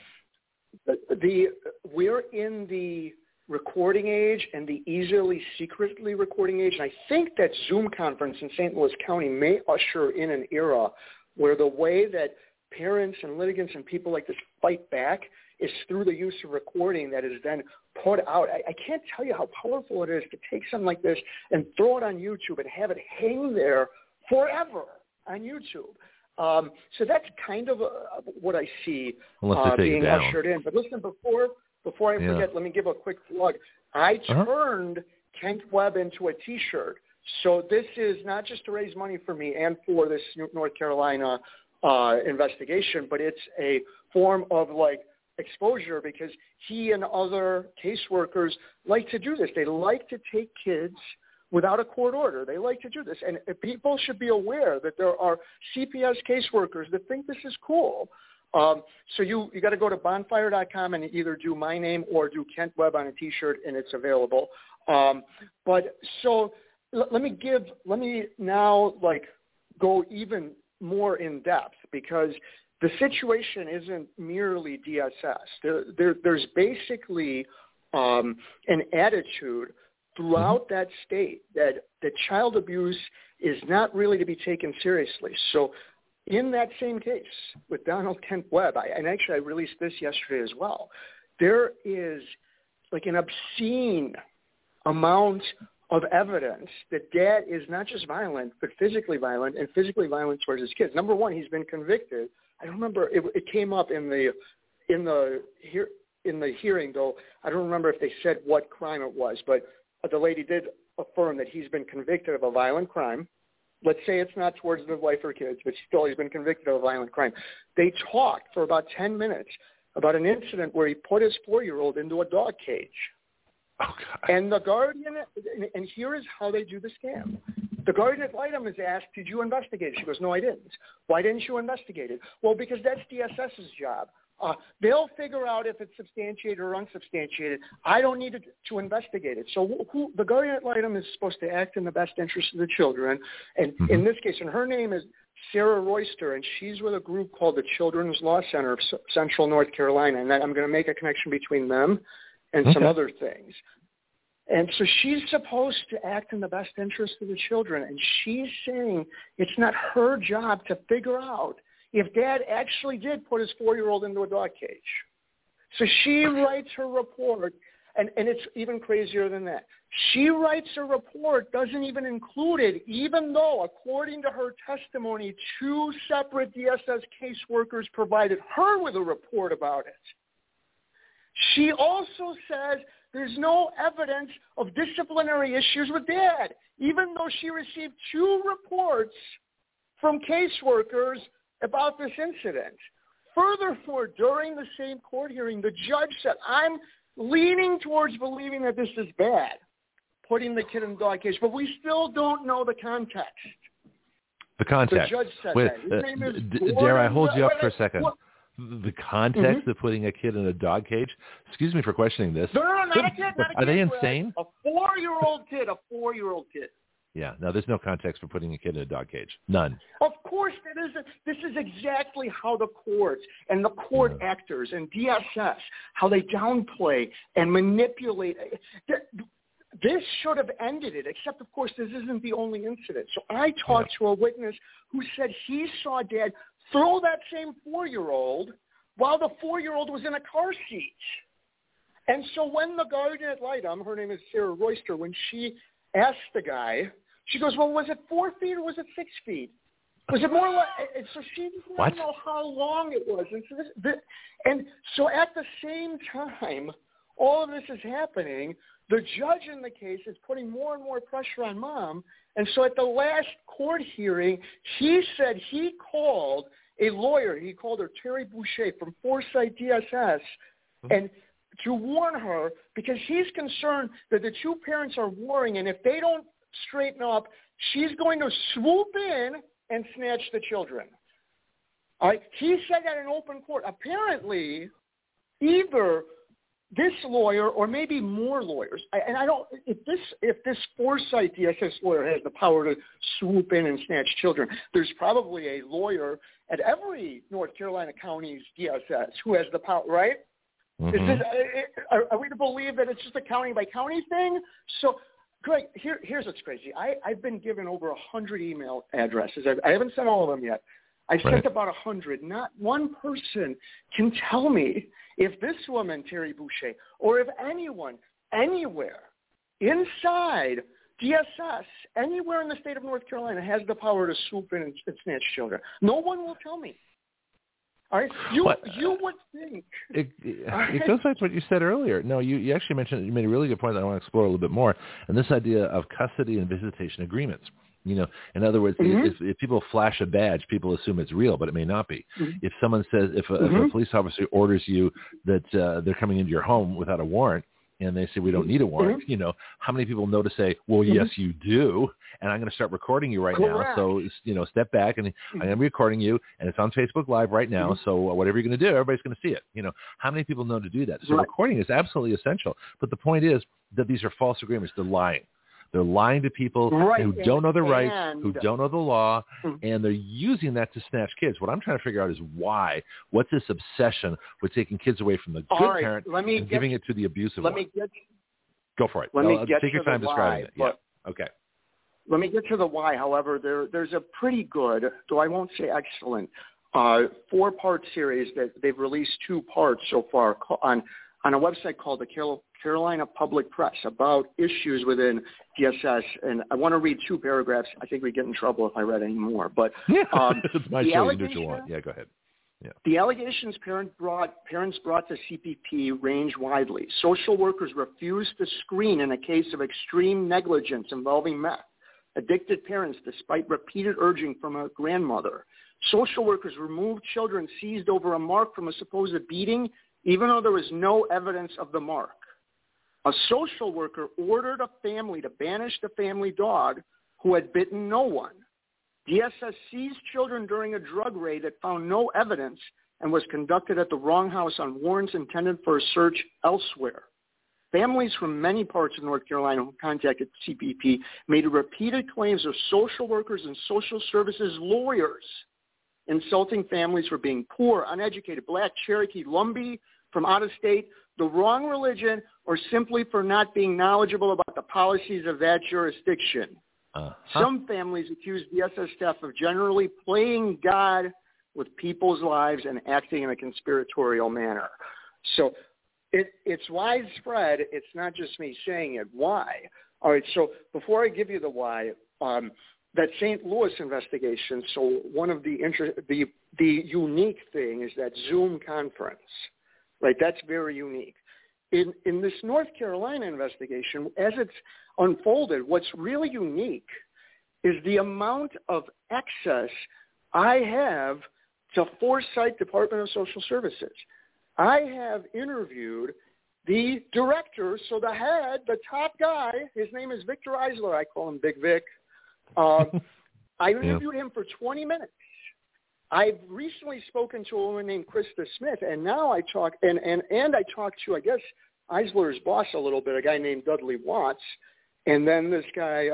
We're in the recording age and the easily secretly recording age, and I think that Zoom conference in St. Louis County may usher in an era where the way that parents and litigants and people like this fight back is through the use of recording that is then put out. I can't tell you how powerful it is to take something like this and throw it on YouTube and have it hang there forever on YouTube. So that's kind of what I see being ushered in. But listen, before I forget, let me give a quick plug. I turned Kent Webb into a T-shirt. So this is not just to raise money for me and for this North Carolina investigation, but it's a form of like exposure because he and other caseworkers like to do this. They like to take kids without a court order. They like to do this. And people should be aware that there are CPS caseworkers that think this is cool. So you got to go to bonfire.com and either do my name or do Kent Webb on a T-shirt, and it's available. But so let me now like go even more in depth because the situation isn't merely DSS. There's basically an attitude throughout that state that child abuse is not really to be taken seriously. So in that same case with Donald Kent Webb, and actually I released this yesterday as well, there is like an obscene amount of evidence that Dad is not just violent, but physically violent and physically violent towards his kids. Number one, he's been convicted. I don't remember, it came up in the hearing, though. I don't remember if they said what crime it was, but the lady did affirm that he's been convicted of a violent crime. Let's say it's not towards the wife or kids, but still he's been convicted of a violent crime. They talked for about 10 minutes about an incident where he put his 4-year-old into a dog cage. Oh, God. And the guardian, and here is how they do the scam. The guardian ad litem is asked, did you investigate it? She goes, no, I didn't. Why didn't you investigate it? Well, because that's DSS's job. They'll figure out if it's substantiated or unsubstantiated. I don't need to investigate it. So the guardian ad litem is supposed to act in the best interest of the children. And in this case, and her name is Sarah Royster, and she's with a group called the Children's Law Center of Central North Carolina. And I'm going to make a connection between them and some other things. And so she's supposed to act in the best interest of the children. And she's saying it's not her job to figure out if Dad actually did put his 4-year-old into a dog cage. So she writes her report, and it's even crazier than that. She writes a report, doesn't even include it, even though, according to her testimony, 2 separate DSS caseworkers provided her with a report about it. She also says there's no evidence of disciplinary issues with Dad, even though she received 2 reports from caseworkers about this incident. Furthermore, during the same court hearing, the judge said, I'm leaning towards believing that this is bad, putting the kid in the dog cage, but we still don't know the context. The context. The judge said Wait, that. Dare I hold you up for a second? The context of putting a kid in a dog cage? Excuse me for questioning this. No, not a kid. Are they insane? A 4-year-old kid. Yeah, no, there's no context for putting a kid in a dog cage. None. Of course, this is exactly how the courts and the court actors and DSS, how they downplay and manipulate. This should have ended it, except, of course, this isn't the only incident. So I talked to a witness who said he saw Dad throw that same 4-year-old while the 4-year-old was in a car seat. And so when the guardian ad litem, her name is Sarah Royster, when she asked the guy, she goes, well, was it 4 feet or was it 6 feet? Was it more like, and so she didn't know how long it was. And so at the same time, all of this is happening, the judge in the case is putting more and more pressure on Mom. And so at the last court hearing, he said he called a lawyer. He called her, Terry Boucher from Foresight DSS, and to warn her because he's concerned that the 2 parents are warring, and if they don't straighten up, she's going to swoop in and snatch the children. All right? He said that in open court. Apparently, either this lawyer or maybe more lawyers, and I don't, if this Foresight DSS lawyer has the power to swoop in and snatch children, there's probably a lawyer at every North Carolina county's DSS who has the power, right? Are we to believe that it's just a county by county thing? So, Greg, here's what's crazy. I've been given over 100 email addresses. I haven't sent all of them yet. I sent about 100. Not one person can tell me if this woman, Terry Boucher, or if anyone, anywhere, inside DSS, anywhere in the state of North Carolina has the power to swoop in and snatch children. No one will tell me. All right, you would think. It goes back to what you said earlier. No, you actually mentioned, you made a really good point that I want to explore a little bit more, and this idea of custody and visitation agreements. You know, in other words, if people flash a badge, people assume it's real, but it may not be. If someone says, if a police officer orders you that they're coming into your home without a warrant, and they say we don't need a warrant, you know, how many people know to say, well, yes, you do, and I'm going to start recording you right now. So, you know, step back, and I'm going to be recording you, and it's on Facebook Live right now. So whatever you're going to do, everybody's going to see it. You know, how many people know to do that? So recording is absolutely essential. But the point is that these are false agreements. They're lying. They're lying to people who don't know their rights, who don't know the law, and they're using that to snatch kids. What I'm trying to figure out is why. What's this obsession with taking kids away from the good parent and giving it to the abusive one? Go for it. Take your time describing it. Yeah. Okay. Let me get to the why. However, there's a pretty good, though I won't say excellent, 4-part series that they've released 2 parts so far on a website called the Carolina Public Press about issues within DSS. And I want to read 2 paragraphs. I think we'd get in trouble if I read any more. But it's my show. You do what you want. Yeah, go ahead. Yeah. The allegations parents brought to CPP range widely. Social workers refused to screen in a case of extreme negligence involving meth. Addicted parents, despite repeated urging from a grandmother. Social workers removed children seized over a mark from a supposed beating, even though there was no evidence of the mark. A social worker ordered a family to banish the family dog who had bitten no one. DSS seized children during a drug raid that found no evidence and was conducted at the wrong house on warrants intended for a search elsewhere. Families from many parts of North Carolina who contacted CBP made repeated claims of social workers and social services lawyers insulting families for being poor, uneducated, black, Cherokee, Lumbee, from out of state, the wrong religion, or simply for not being knowledgeable about the policies of that jurisdiction. Some families accused DSS staff of generally playing God with people's lives and acting in a conspiratorial manner. So it's widespread. It's not just me saying it. Why? All right, so before I give you the why, that St. Louis investigation, so one of the unique thing is that Zoom conference, right? That's very unique. In this North Carolina investigation, as it's unfolded, what's really unique is the amount of access I have to Forsyth Department of Social Services. I have interviewed the director, so the head, the top guy, his name is Victor Eisler. I call him Big Vic. I interviewed him for 20 minutes. I've recently spoken to a woman named Krista Smith, and now I talk, and I talked to, I guess, Eisler's boss a little bit, a guy named Dudley Watts, and then this guy,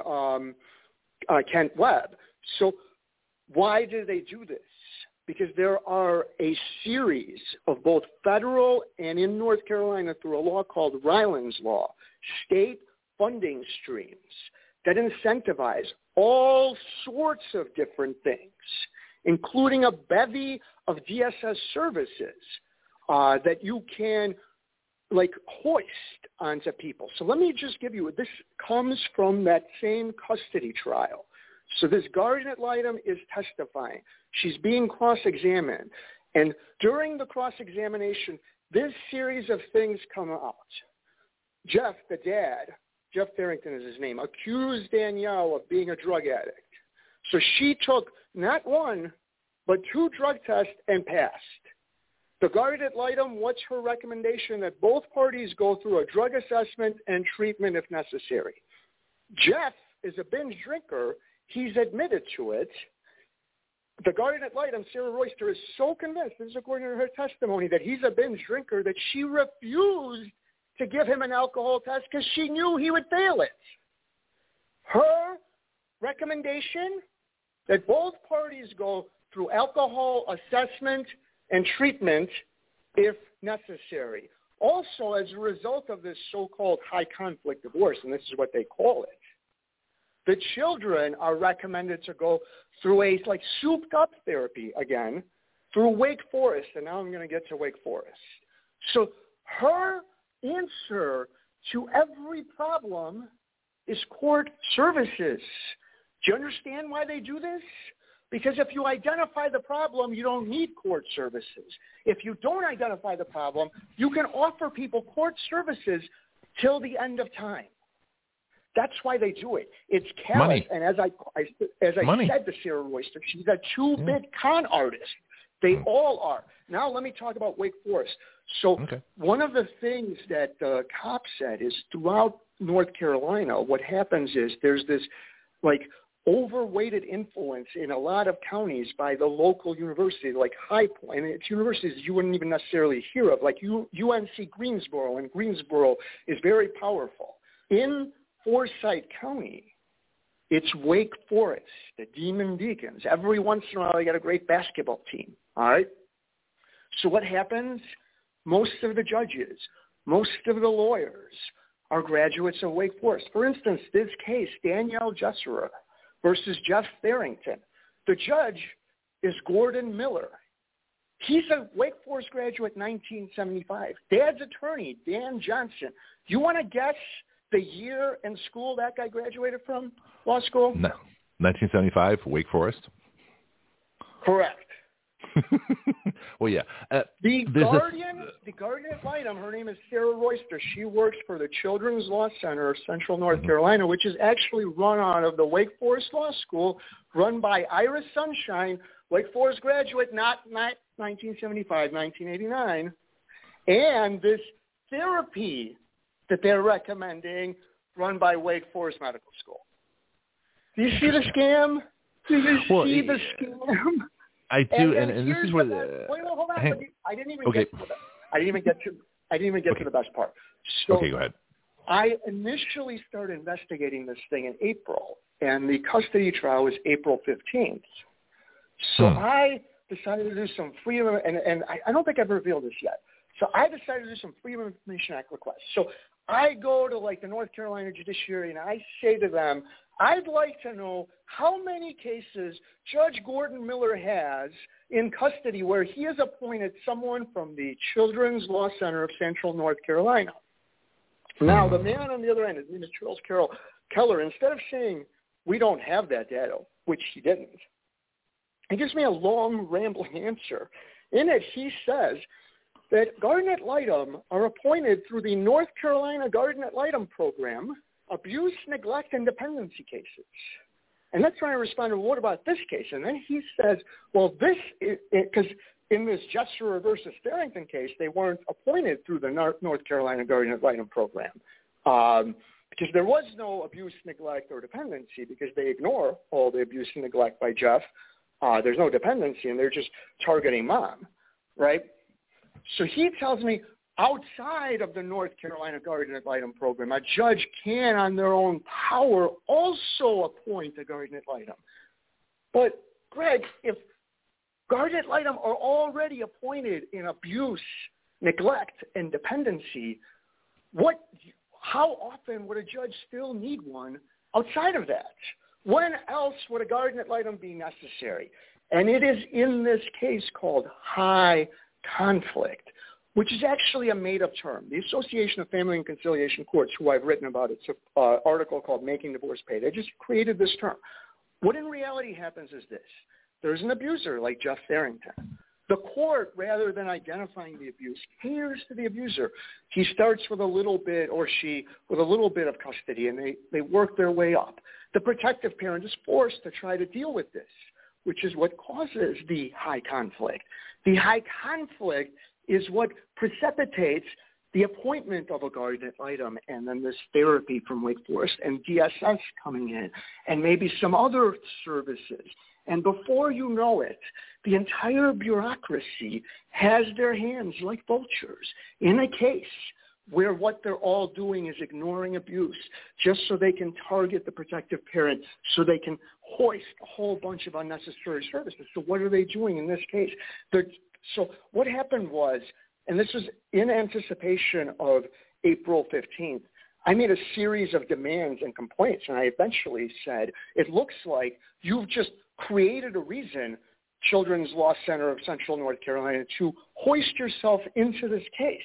Kent Webb. So why do they do this? Because there are a series of both federal and in North Carolina through a law called Ryland's Law, state funding streams that incentivize all sorts of different things, including a bevy of DSS services that you can hoist onto people. So let me just give you, this comes from that same custody trial. So this guardian ad litem is testifying. She's being cross-examined. And during the cross-examination, this series of things come out. Jeff, the dad, Jeff Farrington is his name, accused Danielle of being a drug addict. So she took not one, but 2 drug tests and passed. The guardian ad litem, what's her recommendation? That both parties go through a drug assessment and treatment if necessary. Jeff is a binge drinker. He's admitted to it. The guardian ad litem, Sarah Royster, is so convinced, this is according to her testimony, that he's a binge drinker that she refused to give him an alcohol test because she knew he would fail it. Her recommendation that both parties go through alcohol assessment and treatment if necessary. Also, as a result of this so-called high conflict divorce, and this is what they call it, the children are recommended to go through a souped up therapy again through Wake Forest, and now I'm going to get to Wake Forest. So her answer to every problem is court services. Do you understand why they do this? Because if you identify the problem, you don't need court services. If you don't identify the problem, you can offer people court services till the end of time. That's why they do it. It's callous. Money. And as I said to Sarah Royster, she's a 2-bit con artist. They all are. Now let me talk about Wake Forest. So one of the things that the cop said is throughout North Carolina, what happens is there's this overweighted influence in a lot of counties by the local universities like High Point, and it's universities you wouldn't even necessarily hear of, like UNC Greensboro, and Greensboro is very powerful. In Forsyth County, it's Wake Forest, the Demon Deacons. Every once in a while, they got a great basketball team, all right? So what happens? Most of the judges, most of the lawyers are graduates of Wake Forest. For instance, this case, Danielle Jesserer versus Jeff Farrington. The judge is Gordon Miller. He's a Wake Forest graduate 1975. Dad's attorney, Dan Johnson. You want to guess the year and school that guy graduated from, law school? No. 1975, Wake Forest? Correct. Well, yeah. The guardian ad litem, her name is Sarah Royster. She works for the Children's Law Center of Central North Carolina, which is actually run out of the Wake Forest Law School, run by Iris Sunshine, Wake Forest graduate, not 1975, 1989. And this therapy that they're recommending, run by Wake Forest Medical School. Do you see the scam? Do you see the scam? I do, and this is where wait, hold on. I didn't even get to that. I didn't even get to the best part. So okay, go ahead. I initially started investigating this thing in April, and the custody trial was April 15th. So I decided to do some freedom, and I don't think I've revealed this yet. So I decided to do some Freedom of Information Act requests. So I go to like the North Carolina Judiciary, and I say to them, I'd like to know how many cases Judge Gordon Miller has in custody where he has appointed someone from the Children's Law Center of Central North Carolina. Now, the man on the other end, his name is Charles Keller, instead of saying, we don't have that data, which he didn't, he gives me a long, rambling answer. In it, he says that Garden ad litem are appointed through the North Carolina Garden ad litem program, abuse, neglect, and dependency cases. And that's when I responded, well, what about this case? And then he says, well, this is, because in this Jesser versus Farrington case, they weren't appointed through the North Carolina Garden ad litem program because there was no abuse, neglect, or dependency because they ignore all the abuse and neglect by Jeff. There's no dependency, and they're just targeting mom, right? So he tells me outside of the North Carolina Garden ad litem program, a judge can, on their own power, also appoint a Garden ad litem. But, Greg, if Garden ad litem are already appointed in abuse, neglect, and dependency, how often would a judge still need one outside of that? When else would a Garden ad litem be necessary? And it is in this case called high conflict, which is actually a made-up term. The Association of Family and Conciliation Courts, who I've written about, it's an article called Making Divorce Pay. They just created this term. What in reality happens is this. There's an abuser like Jeff Farrington. The court, rather than identifying the abuse, caters to the abuser. He starts with a little bit, or she, with a little bit of custody, and they work their way up. The protective parent is forced to try to deal with this, which is what causes the high conflict. The high conflict is what precipitates the appointment of a Garden ad litem and then this therapy from Wake Forest and DSS coming in and maybe some other services. And before you know it, the entire bureaucracy has their hands like vultures in a case where what they're all doing is ignoring abuse just so they can target the protective parent, so they can hoist a whole bunch of unnecessary services. So what are they doing in this case? So what happened was, and this was in anticipation of April 15th, I made a series of demands and complaints, and I eventually said, it looks like you've just created a reason, Children's Law Center of Central North Carolina, to hoist yourself into this case.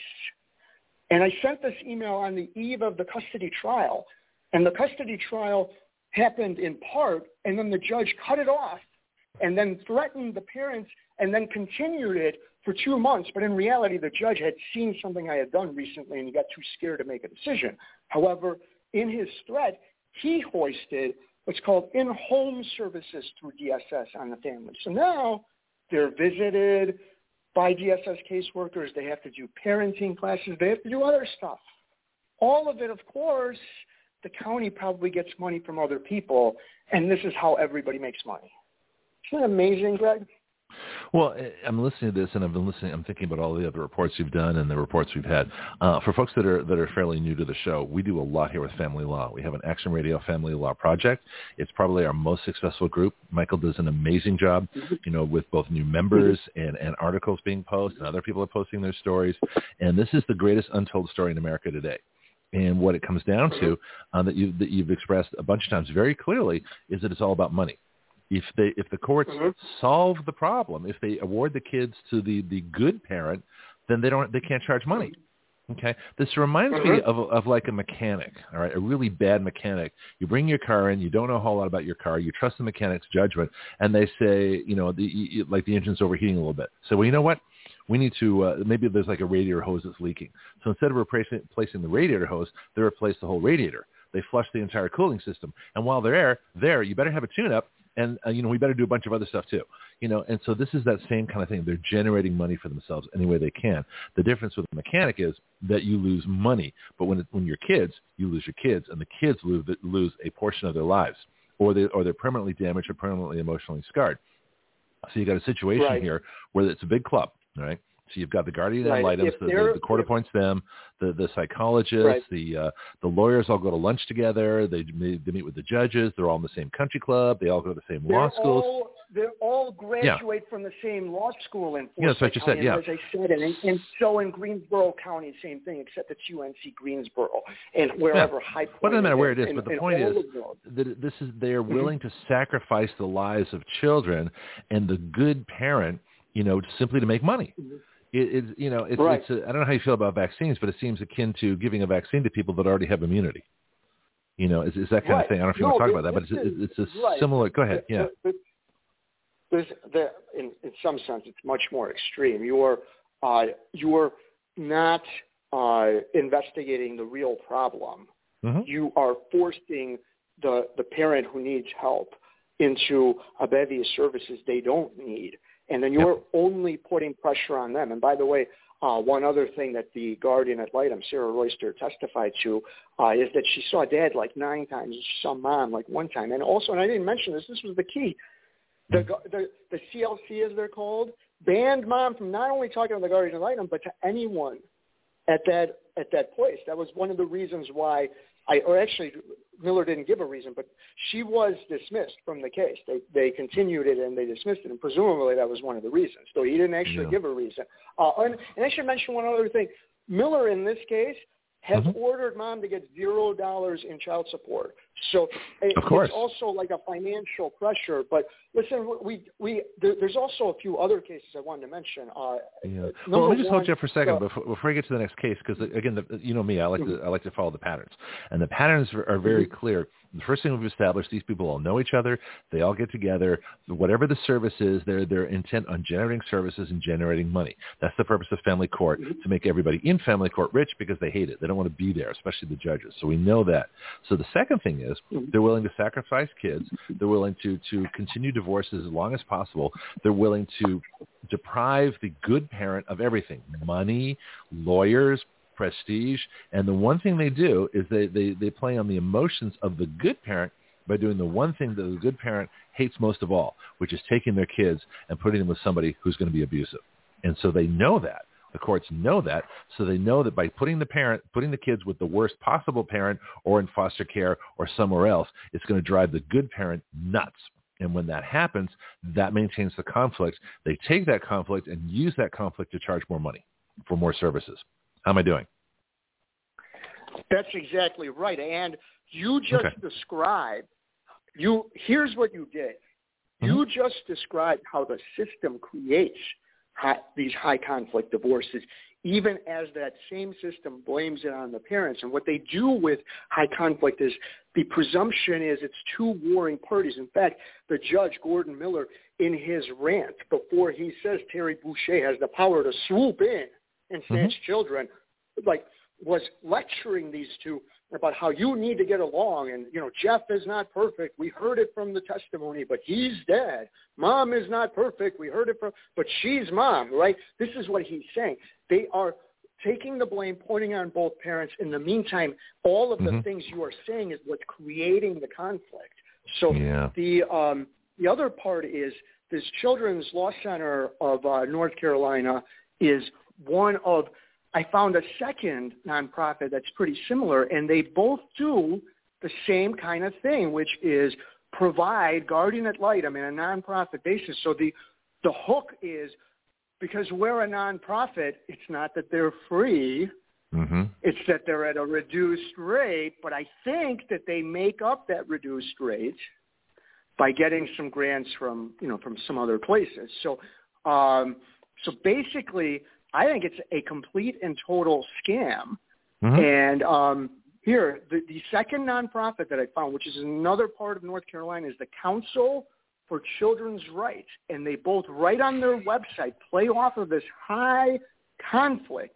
And I sent this email on the eve of the custody trial, and the custody trial happened in part, and then the judge cut it off and then threatened the parents and then continued it for 2 months. But in reality, the judge had seen something I had done recently, and he got too scared to make a decision. However, in his threat, he hoisted what's called in-home services through DSS on the family. So now they're visited by DSS caseworkers. They have to do parenting classes. They have to do other stuff. All of it, of course, the county probably gets money from other people, and this is how everybody makes money. Isn't that amazing, Greg? Well, I'm listening to this, and I'm thinking about all the other reports you've done and the reports we've had. For folks that are fairly new to the show, we do a lot here with family law. We have an Action Radio Family Law Project. It's probably our most successful group. Michael does an amazing job, with both new members and articles being posted, and other people are posting their stories. And this is the greatest untold story in America today. And what it comes down to, that you've expressed a bunch of times very clearly, is that it's all about money. If the courts solve the problem, if they award the kids to the good parent, then they can't charge money. Okay, this reminds me of like a mechanic. All right, a really bad mechanic. You bring your car in, you don't know a whole lot about your car, you trust the mechanic's judgment, and they say, like the engine's overheating a little bit. So, well, you know what? We need to maybe there's like a radiator hose that's leaking. So instead of replacing the radiator hose, they replace the whole radiator. They flush the entire cooling system, and while they're there, you better have a tune-up. And, we better do a bunch of other stuff too, and so this is that same kind of thing. They're generating money for themselves any way they can. The difference with the mechanic is that you lose money, but when you're kids, you lose your kids, and the kids lose a portion of their lives, or they're permanently damaged or permanently emotionally scarred. So you got a situation here where it's a big club, right? So you've got the guardian ad litem, the court appoints them, the psychologists, the lawyers all go to lunch together. They meet with the judges. They're all in the same country club. They all go to the same law schools. They all graduate from the same law school in Forsyth that's what you said, As I said, and so in Greensboro County, same thing, except it's UNC Greensboro and wherever High Point. Well, it doesn't matter where it is, but the point is that they're willing to sacrifice the lives of children and the good parent, simply to make money. It's I don't know how you feel about vaccines, but it seems akin to giving a vaccine to people that already have immunity. Is that kind of thing. I don't know if you want to talk about that, but it's a similar. Go ahead. Yeah. In some sense, it's much more extreme. You're not investigating the real problem. Mm-hmm. You are forcing the parent who needs help into a bevy of services they don't need. And then you're only putting pressure on them. And by the way, one other thing that the guardian ad litem, Sarah Royster, testified to is that she saw dad like 9 times. She saw mom like 1 time. And also, and I didn't mention this was the key, the CLC, as they're called, banned mom from not only talking to the guardian ad litem, but to anyone at that place. That was one of the reasons why Miller didn't give a reason, but she was dismissed from the case. They continued it and they dismissed it, and presumably that was one of the reasons. So he didn't actually give a reason. And I should mention one other thing. Miller, in this case, has ordered mom to get $0 in child support. So it's also like a financial pressure. But listen, there's also a few other cases I wanted to mention. Well, let me just hold you up for a second before we get to the next case, because again, you know me, I like to follow the patterns, and the patterns are very clear. The first thing we've established, these people all know each other. They all get together. Whatever the service is, they're intent on generating services and generating money. That's the purpose of family court, to make everybody in family court rich, because they hate it. They don't want to be there, especially the judges. So we know that. So the second thing is they're willing to sacrifice kids. They're willing to continue divorces as long as possible. They're willing to deprive the good parent of everything: money, lawyers, prestige. And the one thing they do is they play on the emotions of the good parent by doing the one thing that the good parent hates most of all, which is taking their kids and putting them with somebody who's going to be abusive. And so they know that. The courts know that. So they know that by putting the kids with the worst possible parent or in foster care or somewhere else, it's going to drive the good parent nuts. And when that happens, that maintains the conflict. They take that conflict and use that conflict to charge more money for more services. How am I doing? That's exactly right. And you just described, here's what you did. You just described how the system creates these high conflict divorces, even as that same system blames it on the parents. And what they do with high conflict is the presumption is it's 2 warring parties. In fact, the judge, Gordon Miller, in his rant before he says Terry Boucher has the power to swoop in and snatch children, was lecturing these two about how you need to get along. And, Jeff is not perfect. We heard it from the testimony, but he's dead. Mom is not perfect. We heard it but she's mom, right? This is what he's saying. They are taking the blame, pointing on both parents. In the meantime, all of the things you are saying is what's creating the conflict. So the other part is this Children's Law Center of North Carolina is one of, I found a second nonprofit that's pretty similar, and they both do the same kind of thing, which is provide guardian ad litem in a nonprofit basis. So the hook is, because we're a nonprofit, it's not that they're free. It's that they're at a reduced rate, but I think that they make up that reduced rate by getting some grants from some other places. So basically, I think it's a complete and total scam. And here, the second nonprofit that I found, which is another part of North Carolina, is the Council for Children's Rights. And they both, right on their website, play off of this high conflict.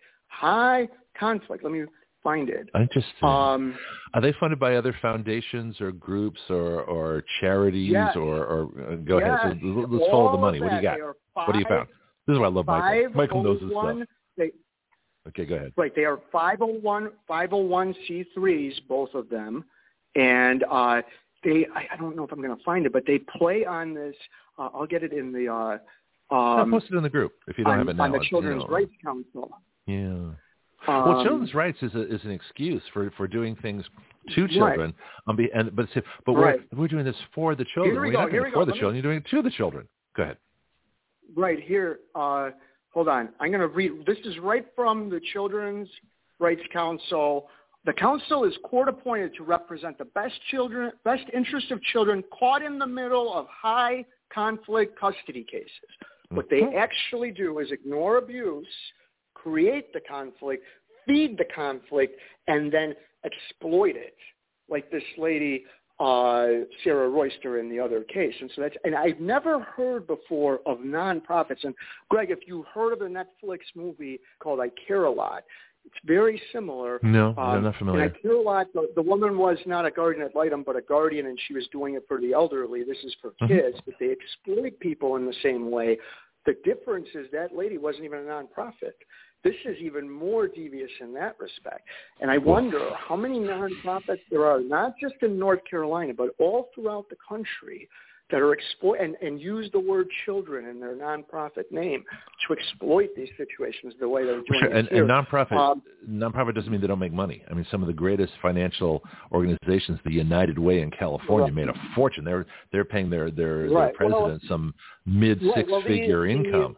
Let me find it. Interesting. Are they funded by other foundations or groups or charities? Yes. Or go ahead. So let's follow the money. What do you got? What do you found? This is why I love Michael. Michael knows his stuff. Okay, go ahead. Right. They are 501c3s, both of them. And I don't know if I'm going to find it, but they play on this. I'll get it in the. I'll post it in the group if you don't have it now. On the Children's Rights Council. Yeah. Well, children's rights is an excuse for doing things to children, right. But we're doing this for the children. We're not doing it for the children. You're doing it to the children. Go ahead. Right here. Hold on. I'm going to read. This is right from the Children's Rights Council. The council is court appointed to represent the best interest of children caught in the middle of high conflict custody cases. What they actually do is ignore abuse, create the conflict, feed the conflict, and then exploit it, like this lady Sarah Royster in the other case. And so and I've never heard before of nonprofits. And Greg, if you heard of the Netflix movie called I Care a Lot, it's very similar. No, I'm not familiar. And I Care a Lot, the woman was not a guardian ad litem, but a guardian, and she was doing it for the elderly. This is for kids, but they exploit people in the same way. The difference is that lady wasn't even a nonprofit. This is even more devious in that respect. And I wonder how many nonprofits there are, not just in North Carolina, but all throughout the country that are and use the word children in their nonprofit name to exploit these situations the way they're doing sure. it and nonprofit doesn't mean they don't make money. I mean, some of the greatest financial organizations, the United Way in California, made a fortune. They're paying their president some mid-six-figure income.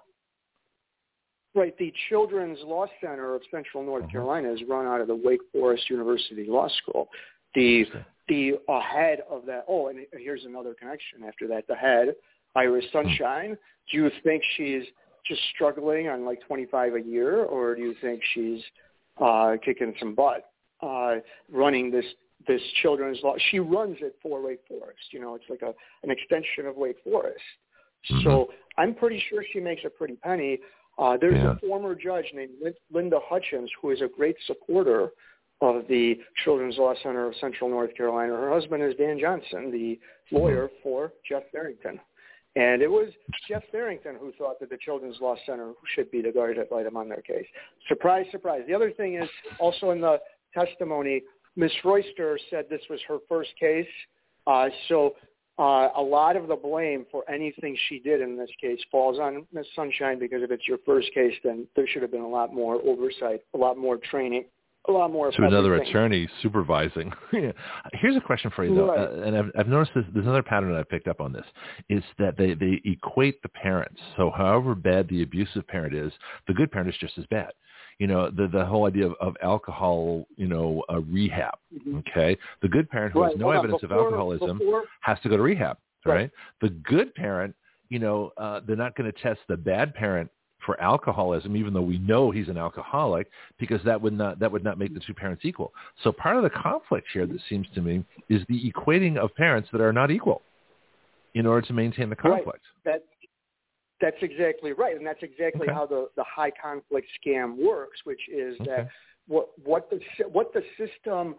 Right. The Children's Law Center of Central North Carolina is run out of the Wake Forest University Law School. The head of that, and here's another connection after that. The head, Iris Sunshine, do you think she's just struggling on like $25 a year, or do you think she's kicking some butt running this children's law? She runs it for Wake Forest. It's like an extension of Wake Forest. So I'm pretty sure she makes a pretty penny. There's a former judge named Linda Hutchins who is a great supporter of the Children's Law Center of Central North Carolina. Her husband is Dan Johnson, the lawyer for Jeff Barrington. And it was Jeff Barrington who thought that the Children's Law Center should be the guardian ad litem on their case. Surprise, surprise. The other thing is also in the testimony, Ms. Royster said this was her first case. So a lot of the blame for anything she did in this case falls on Ms. Sunshine, because if it's your first case, then there should have been a lot more oversight, a lot more training, a lot more. So another attorney supervising. Here's a question for you, though, and I've noticed there's another pattern that I've picked up on this, is that they equate the parents. So however bad the abusive parent is, the good parent is just as bad. The whole idea of alcohol, rehab, okay? The good parent who has no evidence of alcoholism has to go to rehab, right? The good parent, they're not going to test the bad parent for alcoholism, even though we know he's an alcoholic, because that would not make the two parents equal. So part of the conflict here, that seems to me, is the equating of parents that are not equal in order to maintain the conflict. Right. That's exactly right, and that's exactly how the high conflict scam works, which is that what the system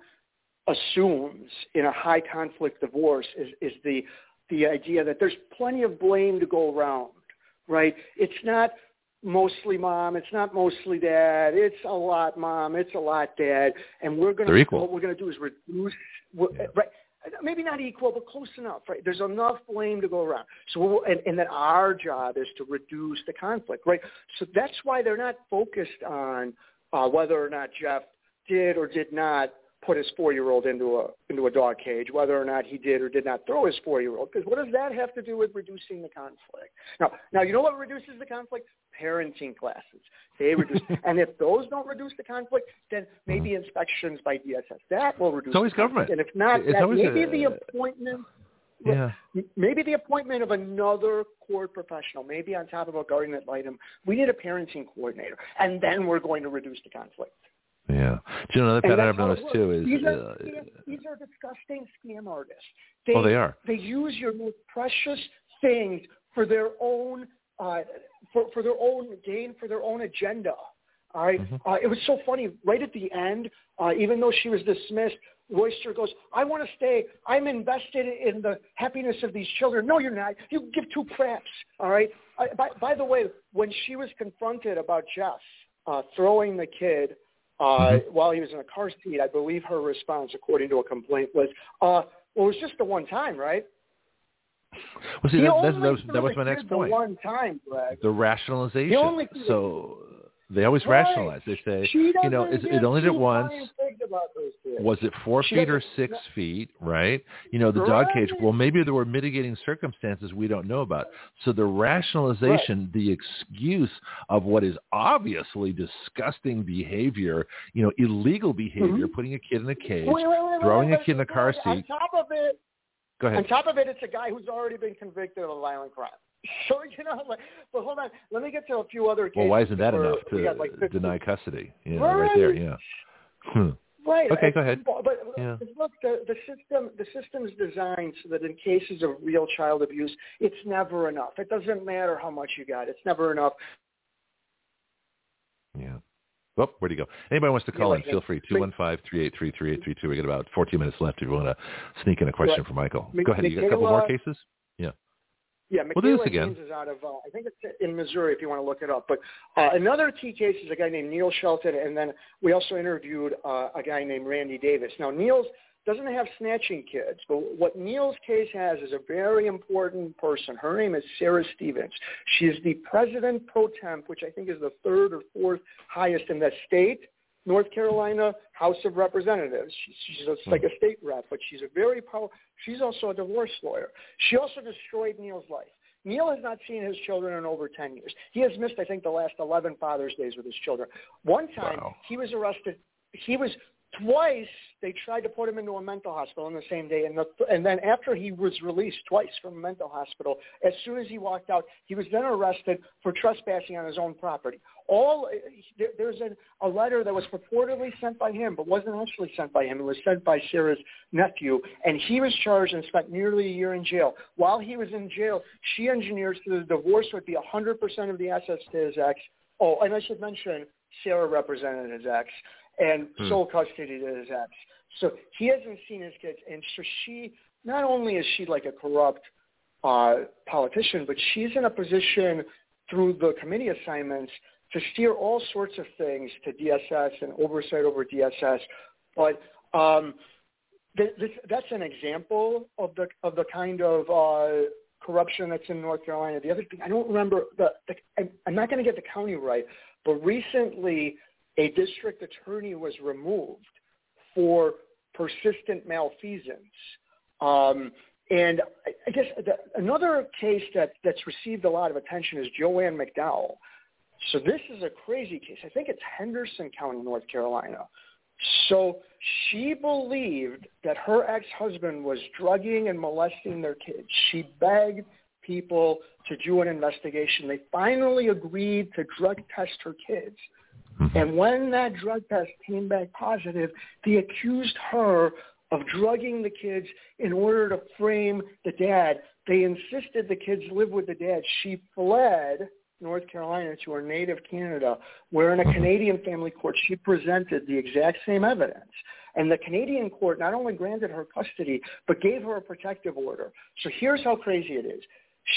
assumes in a high conflict divorce is the idea that there's plenty of blame to go around, right? It's not mostly mom, it's not mostly dad, it's a lot mom, it's a lot dad, and what we're going to do is reduce, right? Maybe not equal, but close enough, right? There's enough blame to go around. So, and that our job is to reduce the conflict, right? So that's why they're not focused on whether or not Jeff did or did not put his 4-year-old into a dog cage, whether or not he did or did not throw his 4-year-old, because what does that have to do with reducing the conflict? Now, you know what reduces the conflict? Parenting classes. They reduce, and if those don't reduce the conflict, then maybe inspections by DSS. That will reduce. It's always government. And if not, maybe the appointment. Yeah. Maybe the appointment of another court professional, maybe on top of a guardian ad litem. We need a parenting coordinator, and then we're going to reduce the conflict. Yeah. Do you know, another pattern I've noticed too is these are disgusting scam artists. They are. They use your most precious things for their own for their own gain, for their own agenda. All right. It was so funny. Right at the end, even though she was dismissed, Royster goes, "I want to stay. I'm invested in the happiness of these children." No, you're not. You give two craps. All right. By the way, when she was confronted about Jeff throwing the kid while he was in a car seat, I believe her response, according to a complaint, was, Well, it was just the one time, right? Well, see, that was my next point. The one time, Greg. The rationalization. So they always rationalize. They say, it only did once. Was it 4 feet or 6 feet, right? The dog cage, well, maybe there were mitigating circumstances we don't know about. So the rationalization, the excuse of what is obviously disgusting behavior, illegal behavior, putting a kid in a cage, throwing a kid in a car seat. On top of it, go ahead. On top of it, it's a guy who's already been convicted of a violent crime. So, but hold on. Let me get to a few other cases. Well, why isn't that enough to deny custody? Right there, yeah. Right. Okay, go ahead. But look, the system is designed so that in cases of real child abuse, it's never enough. It doesn't matter how much you got. It's never enough. Yeah. Oh, where'd he go? Anybody wants to call in, feel free. 215-383-3832. We got about 14 minutes left if you want to sneak in a question for Michael. Go ahead. You got a couple more cases? Yeah. Yeah, we'll do this again. Is out of, I think it's in Missouri if you want to look it up. But another key case is a guy named Neil Shelton, and then we also interviewed a guy named Randy Davis. Now, Neil's doesn't have snatching kids, but what Neil's case has is a very important person. Her name is Sarah Stevens. She is the president pro temp, which I think is the 3rd or 4th highest in the state, North Carolina House of Representatives. She's like a state rep, but she's a very powerful. She's also a divorce lawyer. She also destroyed Neil's life. Neil has not seen his children in over 10 years. He has missed, I think, the last 11 Father's Days with his children. One time, he was arrested. Twice they tried to put him into a mental hospital on the same day, and then after he was released twice from a mental hospital, as soon as he walked out, he was then arrested for trespassing on his own property. There's a letter that was purportedly sent by him, but wasn't actually sent by him. It was sent by Sarah's nephew, and he was charged and spent nearly a year in jail. While he was in jail, she engineered so the divorce would be 100% of the assets to his ex. Oh, and I should mention Sarah represented his ex and sole custody to his ex. So he hasn't seen his kids, and so she, not only is she like a corrupt politician, but she's in a position through the committee assignments to steer all sorts of things to DSS and oversight over DSS. But that's an example of the kind of corruption that's in North Carolina. The other thing, I don't remember, I'm not going to get the county right, but recently a district attorney was removed for persistent malfeasance. And I guess another case that's received a lot of attention is Joanne McDowell. So this is a crazy case. I think it's Henderson County, North Carolina. So she believed that her ex-husband was drugging and molesting their kids. She begged people to do an investigation. They finally agreed to drug test her kids. And when that drug test came back positive, they accused her of drugging the kids in order to frame the dad. They insisted the kids live with the dad. She fled North Carolina to her native Canada, where in a Canadian family court she presented the exact same evidence. And the Canadian court not only granted her custody, but gave her a protective order. So here's how crazy it is.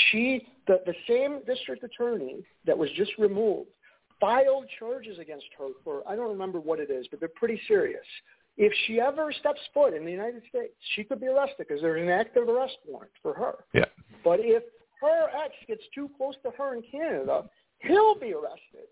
The same district attorney that was just removed filed charges against her for, I don't remember what it is, but they're pretty serious. If she ever steps foot in the United States, she could be arrested because there's an active arrest warrant for her. Yeah. But if her ex gets too close to her in Canada, he'll be arrested.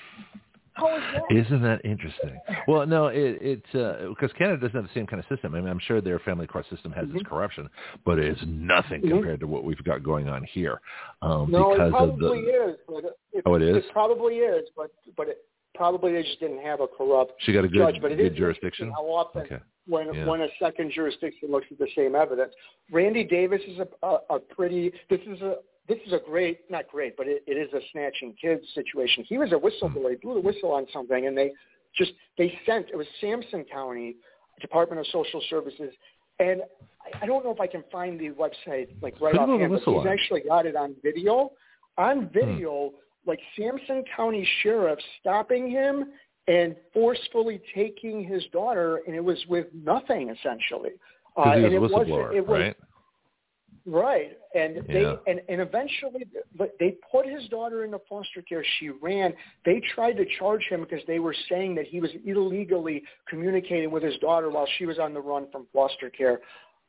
How is that? Isn't that interesting? Well, no, it's because Canada doesn't have the same kind of system. I mean, I'm sure their family court system has its corruption, but it's nothing compared to what we've got going on here. No, because it probably is. It is? It probably is, but it probably they just didn't have a corrupt She got a good, judge. But it good is jurisdiction? How often when a second jurisdiction looks at the same evidence. Randy Davis is a pretty – this is a great, not great, but it is a snatching kids situation. He was a whistleblower. He blew the whistle on something, and they sent, it was Sampson County Department of Social Services, and I don't know if I can find the website like right offhand, but he's actually got it on video. On video, like Sampson County Sheriff stopping him and forcefully taking his daughter, and it was with nothing essentially. Because he was a whistleblower, right? Right, and and eventually, but they put his daughter into foster care. She ran. They tried to charge him because they were saying that he was illegally communicating with his daughter while she was on the run from foster care.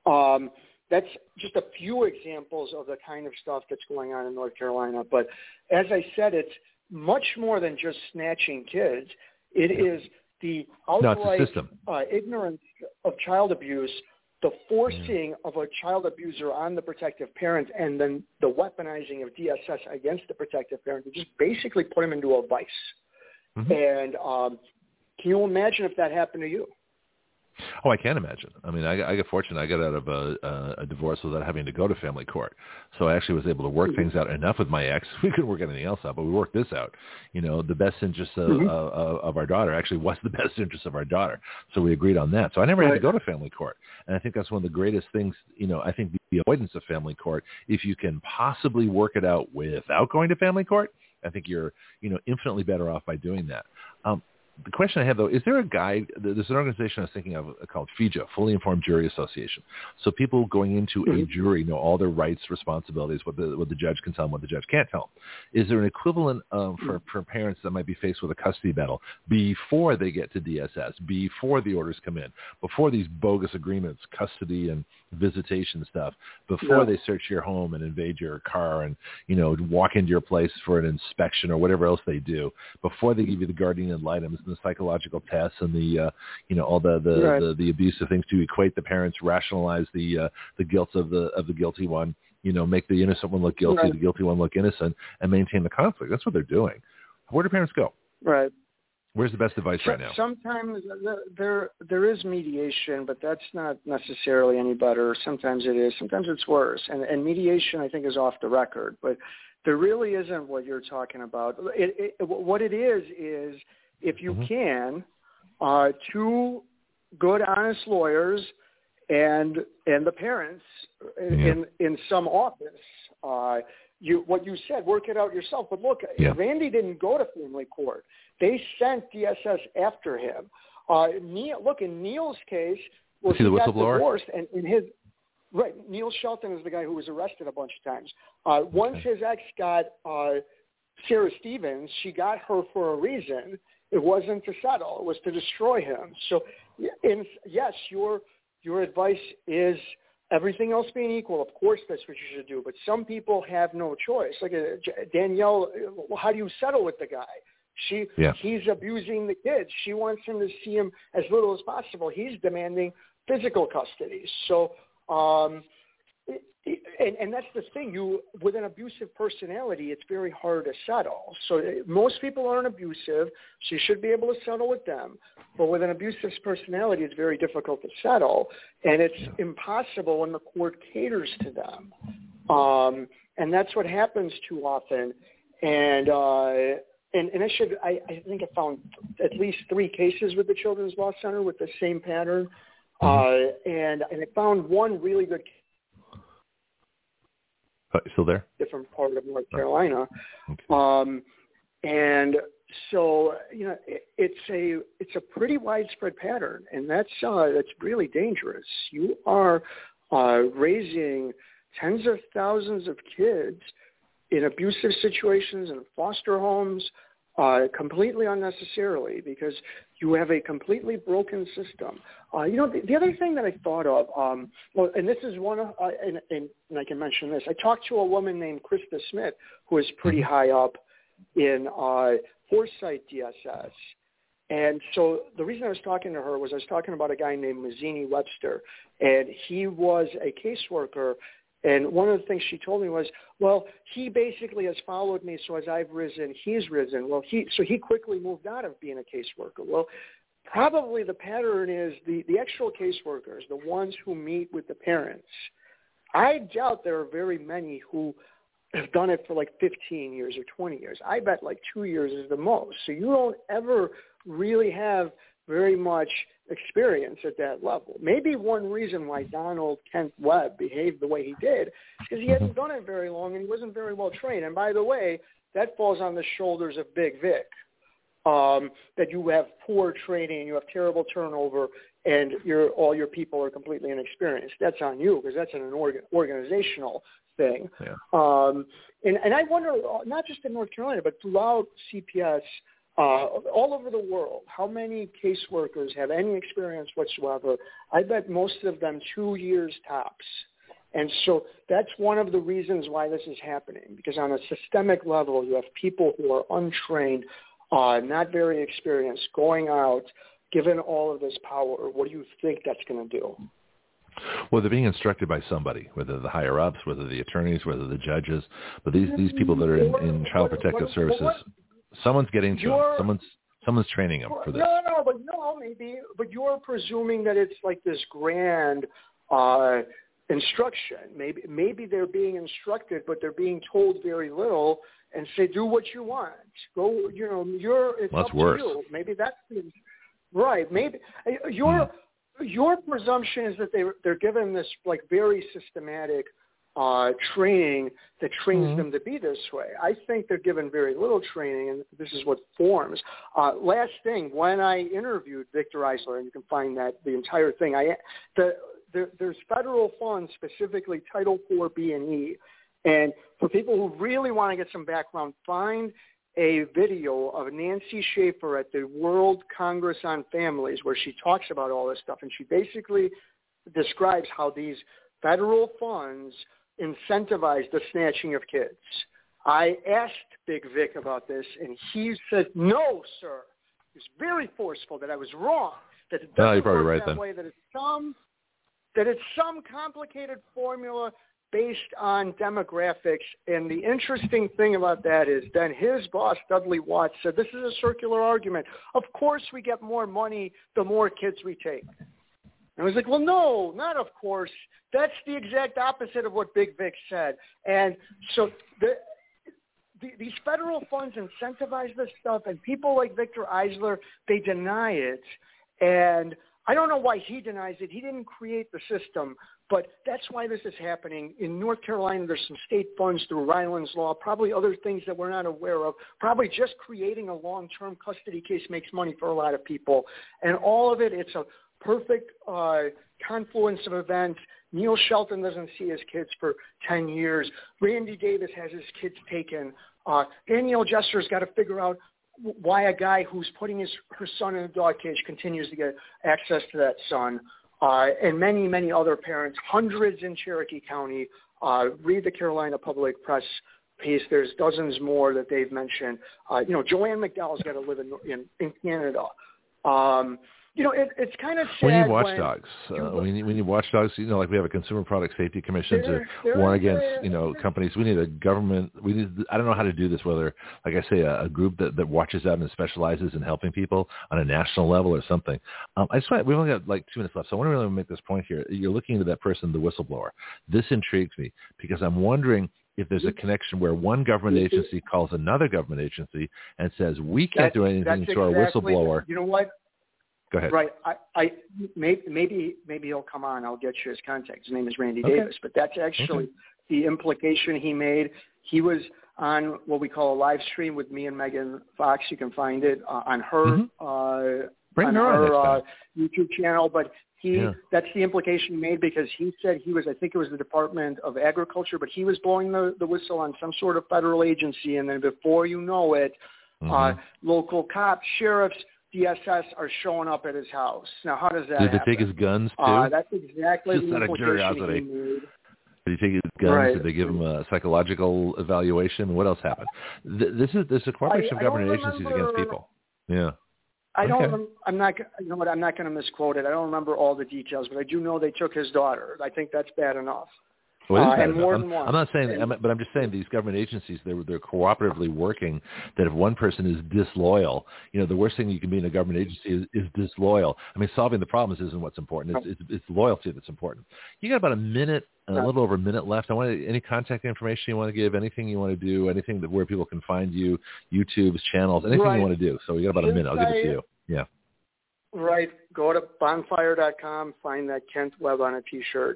That's just a few examples of the kind of stuff that's going on in North Carolina. But as I said, it's much more than just snatching kids. It is the outright ignorance of child abuse, the forcing of a child abuser on the protective parent, and then the weaponizing of DSS against the protective parent to just basically put him into a vice. And can you imagine if that happened to you? Oh, I can imagine. I mean, I got fortunate. I got out of a divorce without having to go to family court. So I actually was able to work things out enough with my ex. We couldn't work anything else out, but we worked this out. You know, the best interest of our daughter actually was the best interest of our daughter. So we agreed on that. So I never had to go to family court. And I think that's one of the greatest things, you know, I think the avoidance of family court, if you can possibly work it out without going to family court, I think you're, you know, infinitely better off by doing that. The question I have, though, is there a guide? There's an organization I was thinking of called FIJA, Fully Informed Jury Association. So people going into a jury know all their rights, responsibilities, what the judge can tell them, what the judge can't tell them. Is there an equivalent for parents that might be faced with a custody battle before they get to DSS, before the orders come in, before these bogus agreements, custody and visitation stuff, before they search your home and invade your car and, you know, walk into your place for an inspection or whatever else they do, before they give you the guardian ad litem, the psychological tests and the you know, all the abusive things to equate the parents, rationalize the guilt of the guilty one, you know, make the innocent one look guilty, the guilty one look innocent, and maintain the conflict. That's what they're doing. Where do parents go? Right. Where's the best advice right now? Sometimes there is mediation, but that's not necessarily any better. Sometimes it is. Sometimes it's worse. And mediation, I think, is off the record. But there really isn't what you're talking about. What it is if you can, two good, honest lawyers and the parents in some office, what you said, work it out yourself. But look, Randy didn't go to family court. They sent DSS after him. In Neil's case, where he got divorced, and in his Neil Shelton is the guy who was arrested a bunch of times. Once his ex got Sarah Stevens, she got her for a reason. It wasn't to settle; it was to destroy him. So, yes, your advice is, everything else being equal, of course that's what you should do. But some people have no choice. Like Danielle, how do you settle with the guy? He's abusing the kids. She wants him to see him as little as possible. He's demanding physical custody. So, and that's the thing. With an abusive personality, it's very hard to settle. So most people aren't abusive, so you should be able to settle with them. But with an abusive personality, it's very difficult to settle, and it's impossible when the court caters to them. And that's what happens too often. And I think I found at least 3 cases with the Children's Law Center with the same pattern. And I found one really good case. Still there? Different part of North Carolina. And so, you know, it's a pretty widespread pattern, and that's really dangerous. You are raising tens of thousands of kids in abusive situations in foster homes, completely unnecessarily, because you have a completely broken system. You know, the other thing that I thought of, and this is one of, and I can mention this. I talked to a woman named Krista Smith, who is pretty high up in Foresight DSS. And so the reason I was talking to her was I was talking about a guy named Mazzini Webster, and he was a caseworker. And one of the things she told me was, well, he basically has followed me, so as I've risen, he's risen. Well, he quickly moved out of being a caseworker. Well, probably the pattern is the actual caseworkers, the ones who meet with the parents. I doubt there are very many who have done it for like 15 years or 20 years. I bet like 2 years is the most. So you don't ever really have very much experience at that level. Maybe one reason why Donald Kent Webb behaved the way he did is because he hadn't done it very long and he wasn't very well trained. And by the way, that falls on the shoulders of Big Vic, that you have poor training, you have terrible turnover, and all your people are completely inexperienced. That's on you, because that's an organizational thing. And I wonder, not just in North Carolina, but throughout CPS, all over the world, how many caseworkers have any experience whatsoever? I bet most of them 2 years tops. And so that's one of the reasons why this is happening, because on a systemic level, you have people who are untrained, not very experienced, going out, given all of this power. What do you think that's going to do? Well, they're being instructed by somebody, whether the higher-ups, whether the attorneys, whether the judges. But these people that are in Child Protective Services, someone's getting to them. Someone's training them for this. Maybe. But you're presuming that it's like this grand instruction. Maybe they're being instructed, but they're being told very little and say, do what you want. Go, it's up to you. Maybe that's right. Maybe your presumption is that they're given this like very systematic training that trains them to be this way. I think they're given very little training, and this is what forms. Last thing, when I interviewed Victor Eisler, and you can find that the entire thing, there's federal funds, specifically Title IV B&E, and for people who really want to get some background, find a video of Nancy Schaefer at the World Congress on Families where she talks about all this stuff, and she basically describes how these federal funds incentivize the snatching of kids. I asked Big Vic about this, and he said, no, sir. He was very forceful that I was wrong, that it doesn't work that way, that it's some complicated formula based on demographics. And the interesting thing about that is then his boss, Dudley Watts, said this is a circular argument. Of course we get more money the more kids we take. And I was like, well, no, not of course. That's the exact opposite of what Big Vic said. And so these federal funds incentivize this stuff, and people like Victor Eisler, they deny it. And I don't know why he denies it. He didn't create the system, but that's why this is happening. In North Carolina, there's some state funds through Ryland's Law, probably other things that we're not aware of. Probably just creating a long-term custody case makes money for a lot of people. And all of it, it's a perfect confluence of events. Neil Shelton doesn't see his kids for 10 years. Randy Davis has his kids taken. Danielle Jester's got to figure out why a guy who's putting her son in a dog cage continues to get access to that son, and many, many other parents, hundreds in Cherokee County. Read the Carolina Public Press piece. There's dozens more that they've mentioned. Joanne McDowell's got to live in Canada. It's kind of sad. We need watchdogs. We need watchdogs. Like we have a Consumer Product Safety Commission to warn against, companies. We need a government. I don't know how to do this. Whether, like I say, a group that watches out and specializes in helping people on a national level or something. We only got like 2 minutes left, so I want to really make this point here. You're looking into that person, the whistleblower. This intrigues me because I'm wondering if there's a connection where one government agency calls another government agency and says we can't do anything to our whistleblower. You know what? Go ahead. Right. Maybe he'll come on. I'll get you his contact. His name is Randy Davis. But that's actually the implication he made. He was on what we call a live stream with me and Megan Fox. You can find it on her YouTube channel. But that's the implication he made because he said I think it was the Department of Agriculture, but he was blowing the whistle on some sort of federal agency. And then before you know it, local cops, sheriffs, DSS are showing up at his house. Now, how does that happen? Did they take his guns, too? That's exactly just the out of curiosity. He made. Did he take his guns? Right. Did they give him a psychological evaluation? What else happened? This is a cooperation of government agencies against people. Yeah. I'm not going to misquote it. I don't remember all the details, but I do know they took his daughter. I think that's bad enough. Well, and more than one. I'm not saying that, but I'm just saying these government agencies, they're cooperatively working, that if one person is disloyal, the worst thing you can be in a government agency is disloyal. I mean, solving the problems isn't what's important. It's loyalty that's important. You got about a little over a minute left. I want any contact information you want to give, anything you want to do, anything where people can find you, YouTube's channels, anything you want to do. So you got about a minute. I'll give it to you. Yeah. Right. Go to bonfire.com, find that Kent Webb on a T-shirt.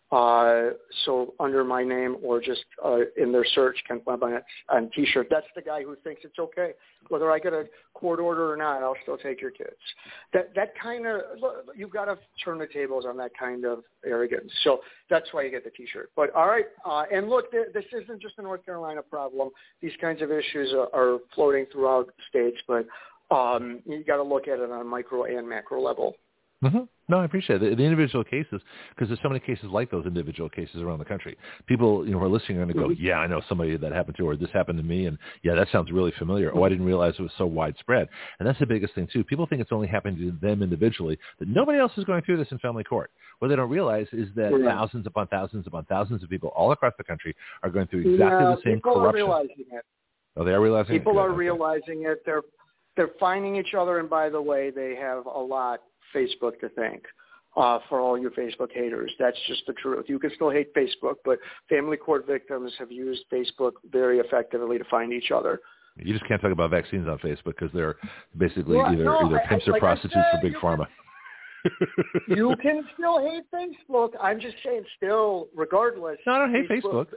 So under my name or just in their search, Kent Webb on T-shirt. That's the guy who thinks it's okay. Whether I get a court order or not, I'll still take your kids. That kind of, you've got to turn the tables on that kind of arrogance. So that's why you get the T-shirt. But all right, and look, this isn't just a North Carolina problem. These kinds of issues are floating throughout the states, but you got to look at it on a micro and macro level. Mm-hmm. No, I appreciate it. The individual cases, because there's so many cases like those individual cases around the country. People, who are listening are going to go, yeah, I know somebody that happened to, or this happened to me, and yeah, that sounds really familiar. Oh, I didn't realize it was so widespread. And that's the biggest thing, too. People think it's only happening to them individually, that nobody else is going through this in family court. What they don't realize is that thousands upon thousands upon thousands of people all across the country are going through exactly the same people corruption. Are realizing it. Oh, they are realizing it? People are realizing it. They're finding each other, and by the way, they have a lot Facebook to thank for all you Facebook haters. That's just the truth. You can still hate Facebook, but family court victims have used Facebook very effectively to find each other. You just can't talk about vaccines on Facebook because they're basically either pimps or prostitutes for Big Pharma. You can still hate Facebook. I'm just saying still, regardless. No, I don't hate Facebook.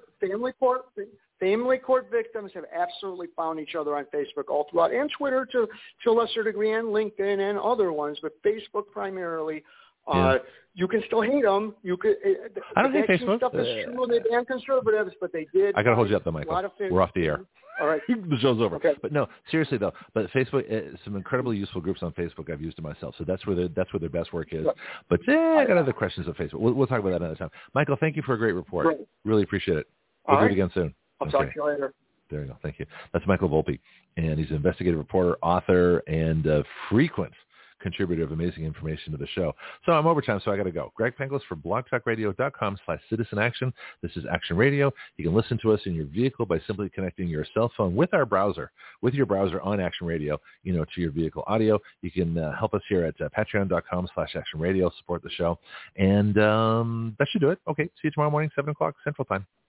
Family court victims have absolutely found each other on Facebook all throughout, and Twitter to a lesser degree, and LinkedIn and other ones, but Facebook primarily. You can still hate them. I don't hate Facebook. Stuff is true. They ban conservatives, but they did. I got to hold you up, though, Michael. We're off the air. All right. The show's over. Okay. But no, seriously though. But Facebook, some incredibly useful groups on Facebook. I've used it myself, so that's where their best work is. But I got other questions on Facebook. We'll talk about that another time. Michael, thank you for a great report. Great. Really appreciate it. We'll do it again soon. I'll talk to you later. There you go. Thank you. That's Michael Volpe, and he's an investigative reporter, author, and frequent contributor of amazing information to the show. So I'm overtime, so I got to go. Greg Penglis for blogtalkradio.com/citizen-action. This is Action Radio. You can listen to us in your vehicle by simply connecting your cell phone with our browser, with your browser on Action Radio, to your vehicle audio. You can help us here at patreon.com/Action Radio, support the show. And that should do it. Okay, see you tomorrow morning, 7 o'clock Central Time.